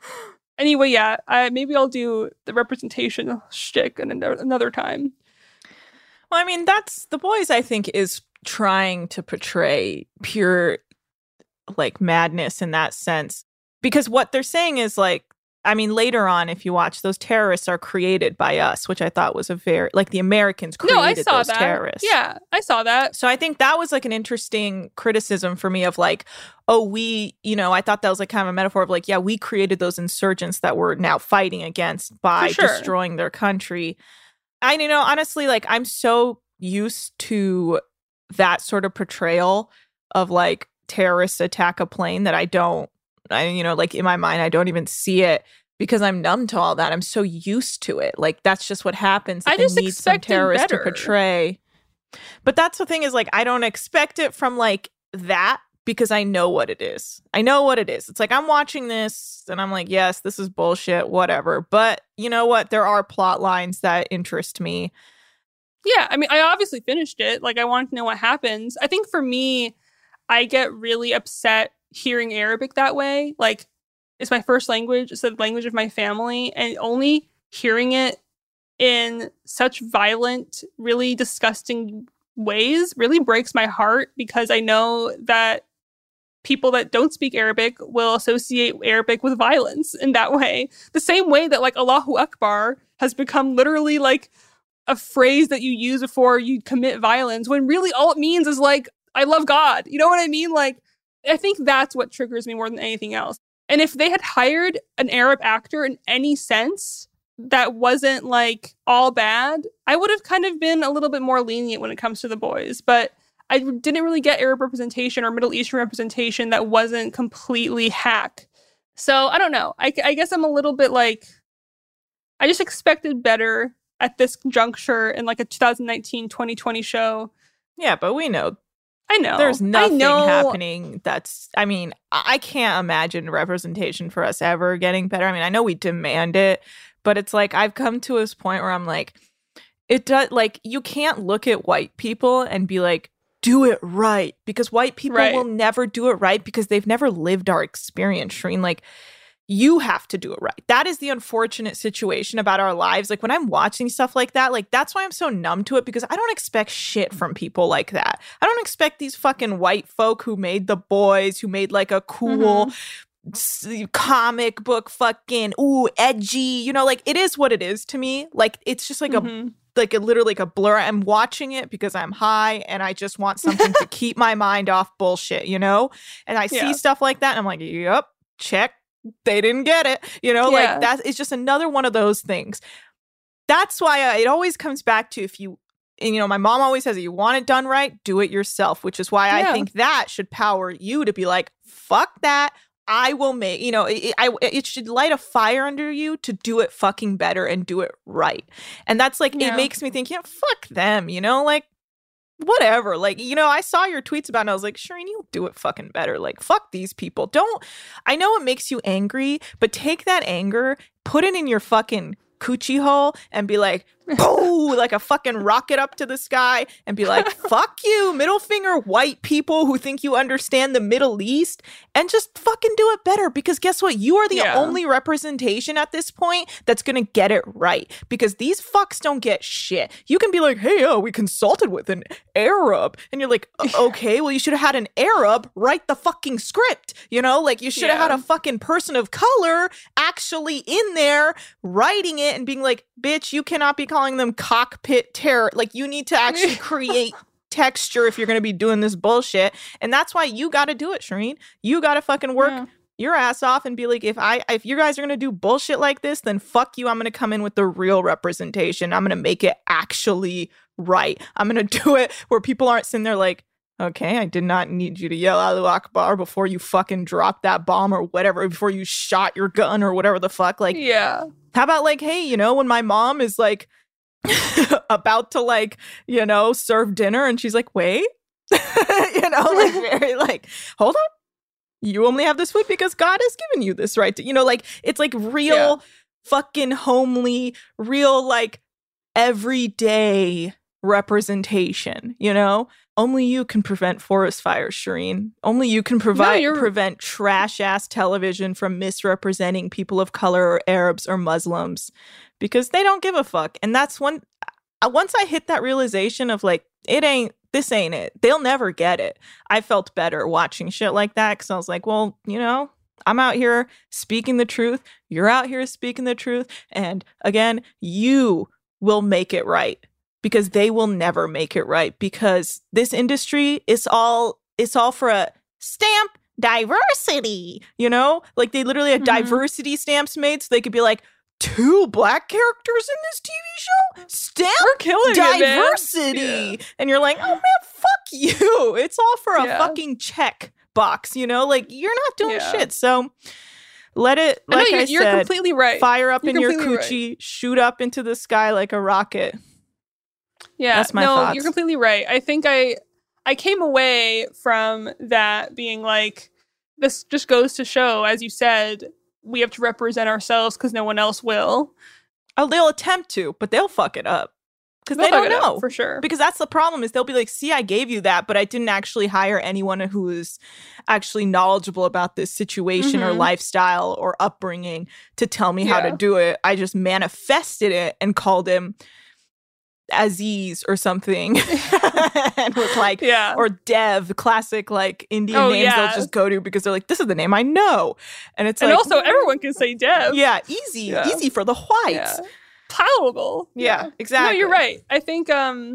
Anyway, yeah, maybe I'll do the representation shtick another time. Well, I mean, that's The Boys, I think, is trying to portray pure like madness in that sense, because what they're saying is like, I mean, later on, if you watch, those terrorists are created by us, which I thought was a very, like, the Americans created those terrorists. Yeah, I saw that. So I think that was like an interesting criticism for me of like, oh, I thought that was like kind of a metaphor of like, yeah, we created those insurgents that we're now fighting against by destroying their country. Honestly, like, I'm so used to that sort of portrayal of like terrorists attack a plane that like in my mind, I don't even see it, because I'm numb to all that. I'm so used to it. Like, that's just what happens. I just need some terrorists better to portray. But that's the thing, is like, I don't expect it from like that, because I know what it is. I know what it is. It's like, I'm watching this and I'm like, yes, this is bullshit, whatever. But you know what? There are plot lines that interest me. Yeah, I mean, I obviously finished it. Like, I wanted to know what happens. I think for me, I get really upset hearing Arabic that way. Like, it's my first language. It's the language of my family. And only hearing it in such violent, really disgusting ways really breaks my heart, because I know that people that don't speak Arabic will associate Arabic with violence in that way. The same way that like Allahu Akbar has become literally like a phrase that you use before you commit violence, when really all it means is like, I love God. You know what I mean? Like, I think that's what triggers me more than anything else. And if they had hired an Arab actor in any sense that wasn't like all bad, I would have kind of been a little bit more lenient when it comes to The Boys. But I didn't really get Arab representation or Middle Eastern representation that wasn't completely hack. So I don't know. I guess I'm a little bit like, I just expected better at this juncture in like a 2019-2020 show. Yeah, but we know. I know. There's nothing happening that's, I mean, I can't imagine representation for us ever getting better. I mean, I know we demand it, but it's like, I've come to this point where I'm like, it does, like, you can't look at white people and be like, do it right, because white people will never do it right because they've never lived our experience, Shireen. Like, you have to do it right. That is the unfortunate situation about our lives. Like, when I'm watching stuff like that, like, that's why I'm so numb to it, because I don't expect shit from people like that. I don't expect these fucking white folk who made The Boys, who made like a cool comic book fucking, edgy, you know, like, it is what it is to me. Like, it's just like literally like a blur. I'm watching it because I'm high and I just want something to keep my mind off bullshit, you know? And I see stuff like that and I'm like, yep, check. They didn't get it, you know, like that is just another one of those things. That's why it always comes back to, if you, and, you know, my mom always says, you want it done right, do it yourself, which is why I think that should power you to be like, fuck that. I will make, you know, it should light a fire under you to do it fucking better and do it right. And that's like, it makes me think, fuck them, you know, like, whatever. Like, you know, I saw your tweets about it and I was like, Shireen, you'll do it fucking better. Like, fuck these people. I know it makes you angry, but take that anger, put it in your fucking coochie hole and be like, oh, like a fucking rocket up to the sky and be like, fuck you, middle finger white people who think you understand the Middle East, and just fucking do it better, because guess what? You are the only representation at this point that's gonna get it right, because these fucks don't get shit. You can be like, hey, we consulted with an Arab, and you're like, okay, well, you should have had an Arab write the fucking script, you know? Like, you should have had a fucking person of color actually in there writing it and being like, bitch, you cannot be calling them cockpit terror. Like, you need to actually create texture if you're going to be doing this bullshit. And that's why you got to do it, Shireen. You got to fucking work your ass off and be like, if you guys are going to do bullshit like this, then fuck you. I'm going to come in with the real representation. I'm going to make it actually right. I'm going to do it where people aren't sitting there like, okay, I did not need you to yell Allahu Akbar before you fucking dropped that bomb or whatever, before you shot your gun or whatever the fuck. Like, how about like, hey, you know, when my mom is like about to like, you know, serve dinner and she's like, wait, you know, like very like, hold on. You only have this food because God has given you this right to, you know, like, it's like real fucking homely, real like everyday representation, you know? Only you can prevent forest fires, Shireen. Only you can prevent trash-ass television from misrepresenting people of color or Arabs or Muslims, because they don't give a fuck. And that's once I hit that realization of like, this ain't it. They'll never get it. I felt better watching shit like that, because I was like, well, you know, I'm out here speaking the truth. You're out here speaking the truth. And again, you will make it right, because they will never make it right, because this industry is all for a stamp diversity, you know? Like, they literally have diversity stamps made so they could be like, 2 black characters in this TV show? Stamp We're killing diversity. And you're like, oh man, fuck you. It's all for a fucking check box, you know? Like, you're not doing shit. So let it, like you're said, completely right. Fire up in your coochie, shoot up into the sky like a rocket. Yeah, that's my thoughts. You're completely right. I think I came away from that being like, this just goes to show, as you said, we have to represent ourselves because no one else will. Oh, they'll attempt to, but they'll fuck it up. Because they don't know. For sure. Because that's the problem, is they'll be like, see, I gave you that, but I didn't actually hire anyone who is actually knowledgeable about this situation or lifestyle or upbringing to tell me how to do it. I just manifested it and called him Aziz or something. And was like, or Dev, classic like Indian names they'll just go to because they're like, this is the name I know. And it's and like, also everyone can say Dev. Yeah, easy for the whites. Yeah. Palatable. Yeah, exactly. No, you're right. I think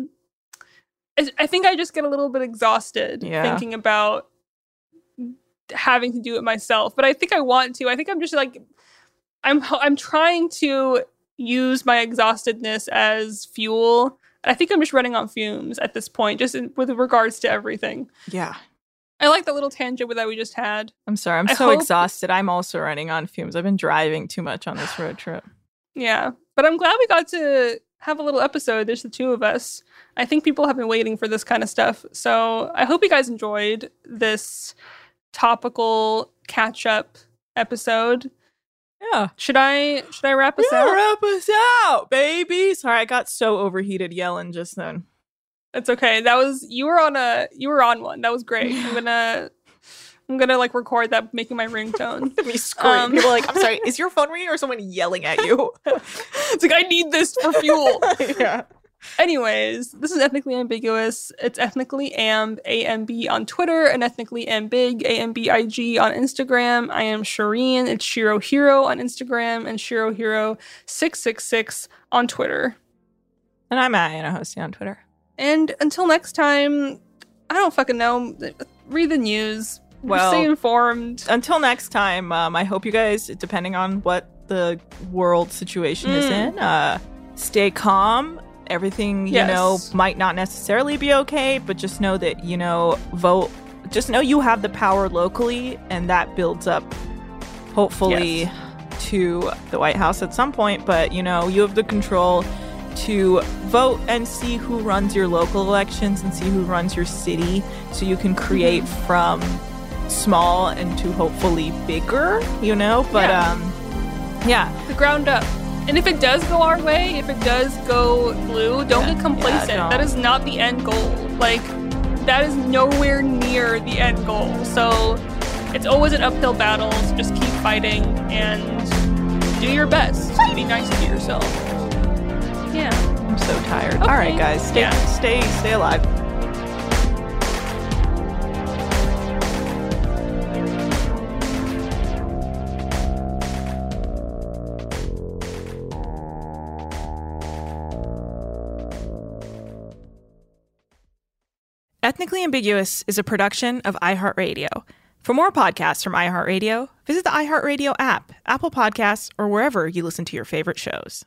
I just get a little bit exhausted thinking about having to do it myself. But I think I want to. I think I'm just like, I'm trying to use my exhaustedness as fuel. I think I'm just running on fumes at this point, just with regards to everything. Yeah. I like the little tangent that we just had. I'm sorry. I'm so exhausted. I'm also running on fumes. I've been driving too much on this road trip. Yeah. But I'm glad we got to have a little episode. There's the two of us. I think people have been waiting for this kind of stuff. So I hope you guys enjoyed this topical catch-up episode. Yeah. Should I wrap us out? Wrap us out, baby. Sorry, I got so overheated yelling just then. It's okay. You were on one. That was great. I'm gonna like record that making my ringtone. Me scream. People are like, I'm sorry, is your phone ringing or someone yelling at you? It's like, I need this for fuel. Yeah. Anyways, this is Ethnically Ambiguous. It's Ethnically Amb, A-M-B on Twitter, and Ethnically Ambig, A-M-B-I-G on Instagram. I am Shireen. It's Shiro Hero on Instagram and Shiro Hero 666 on Twitter. And I'm Anna hosting on Twitter. And until next time, I don't fucking know. Read the news. Well, stay informed. Until next time, I hope you guys, depending on what the world situation is in, stay calm. Everything, you know, might not necessarily be okay, but just know that, you know, vote. Just know you have the power locally, and that builds up, hopefully, to the White House at some point. But, you know, you have the control to vote and see who runs your local elections and see who runs your city, so you can create from small and to hopefully bigger, you know. But, the ground up. And if it does go our way, if it does go blue, don't get complacent. That is not the end goal. Like, that is nowhere near the end goal. So it's always an uphill battle. So just keep fighting and do your best. Be nice to yourself. Yeah. I'm so tired. Okay. All right, guys. Stay alive. Ethnically Ambiguous is a production of iHeartRadio. For more podcasts from iHeartRadio, visit the iHeartRadio app, Apple Podcasts, or wherever you listen to your favorite shows.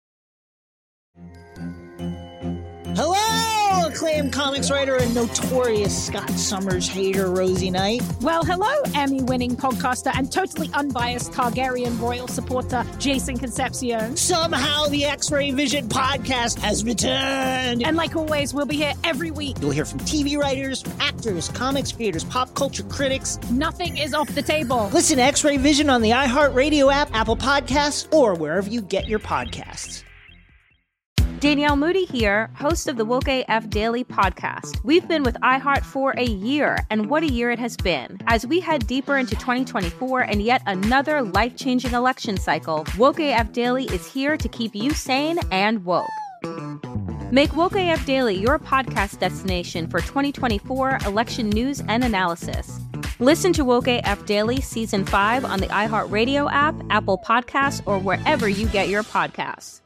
Hello, acclaimed comics writer and notorious Scott Summers hater, Rosie Knight. Well, hello, Emmy-winning podcaster and totally unbiased Targaryen royal supporter, Jason Concepcion. Somehow the X-Ray Vision podcast has returned. And like always, we'll be here every week. You'll hear from TV writers, actors, comics creators, pop culture critics. Nothing is off the table. Listen to X-Ray Vision on the iHeartRadio app, Apple Podcasts, or wherever you get your podcasts. Danielle Moody here, host of the Woke AF Daily podcast. We've been with iHeart for a year, and what a year it has been. As we head deeper into 2024 and yet another life-changing election cycle, Woke AF Daily is here to keep you sane and woke. Make Woke AF Daily your podcast destination for 2024 election news and analysis. Listen to Woke AF Daily Season 5 on the iHeartRadio app, Apple Podcasts, or wherever you get your podcasts.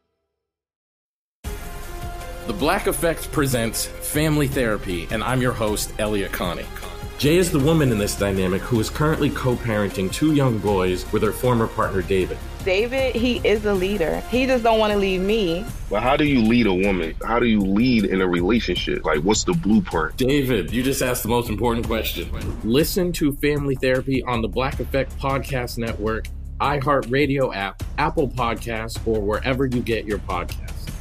The Black Effect presents Family Therapy, and I'm your host, Elliot Connie. Jay is the woman in this dynamic who is currently co-parenting 2 young boys with her former partner, David. David, he is a leader. He just don't want to leave me. But how do you lead a woman? How do you lead in a relationship? Like, what's the blueprint? David, you just asked the most important question. Listen to Family Therapy on the Black Effect Podcast Network, iHeartRadio app, Apple Podcasts, or wherever you get your podcasts.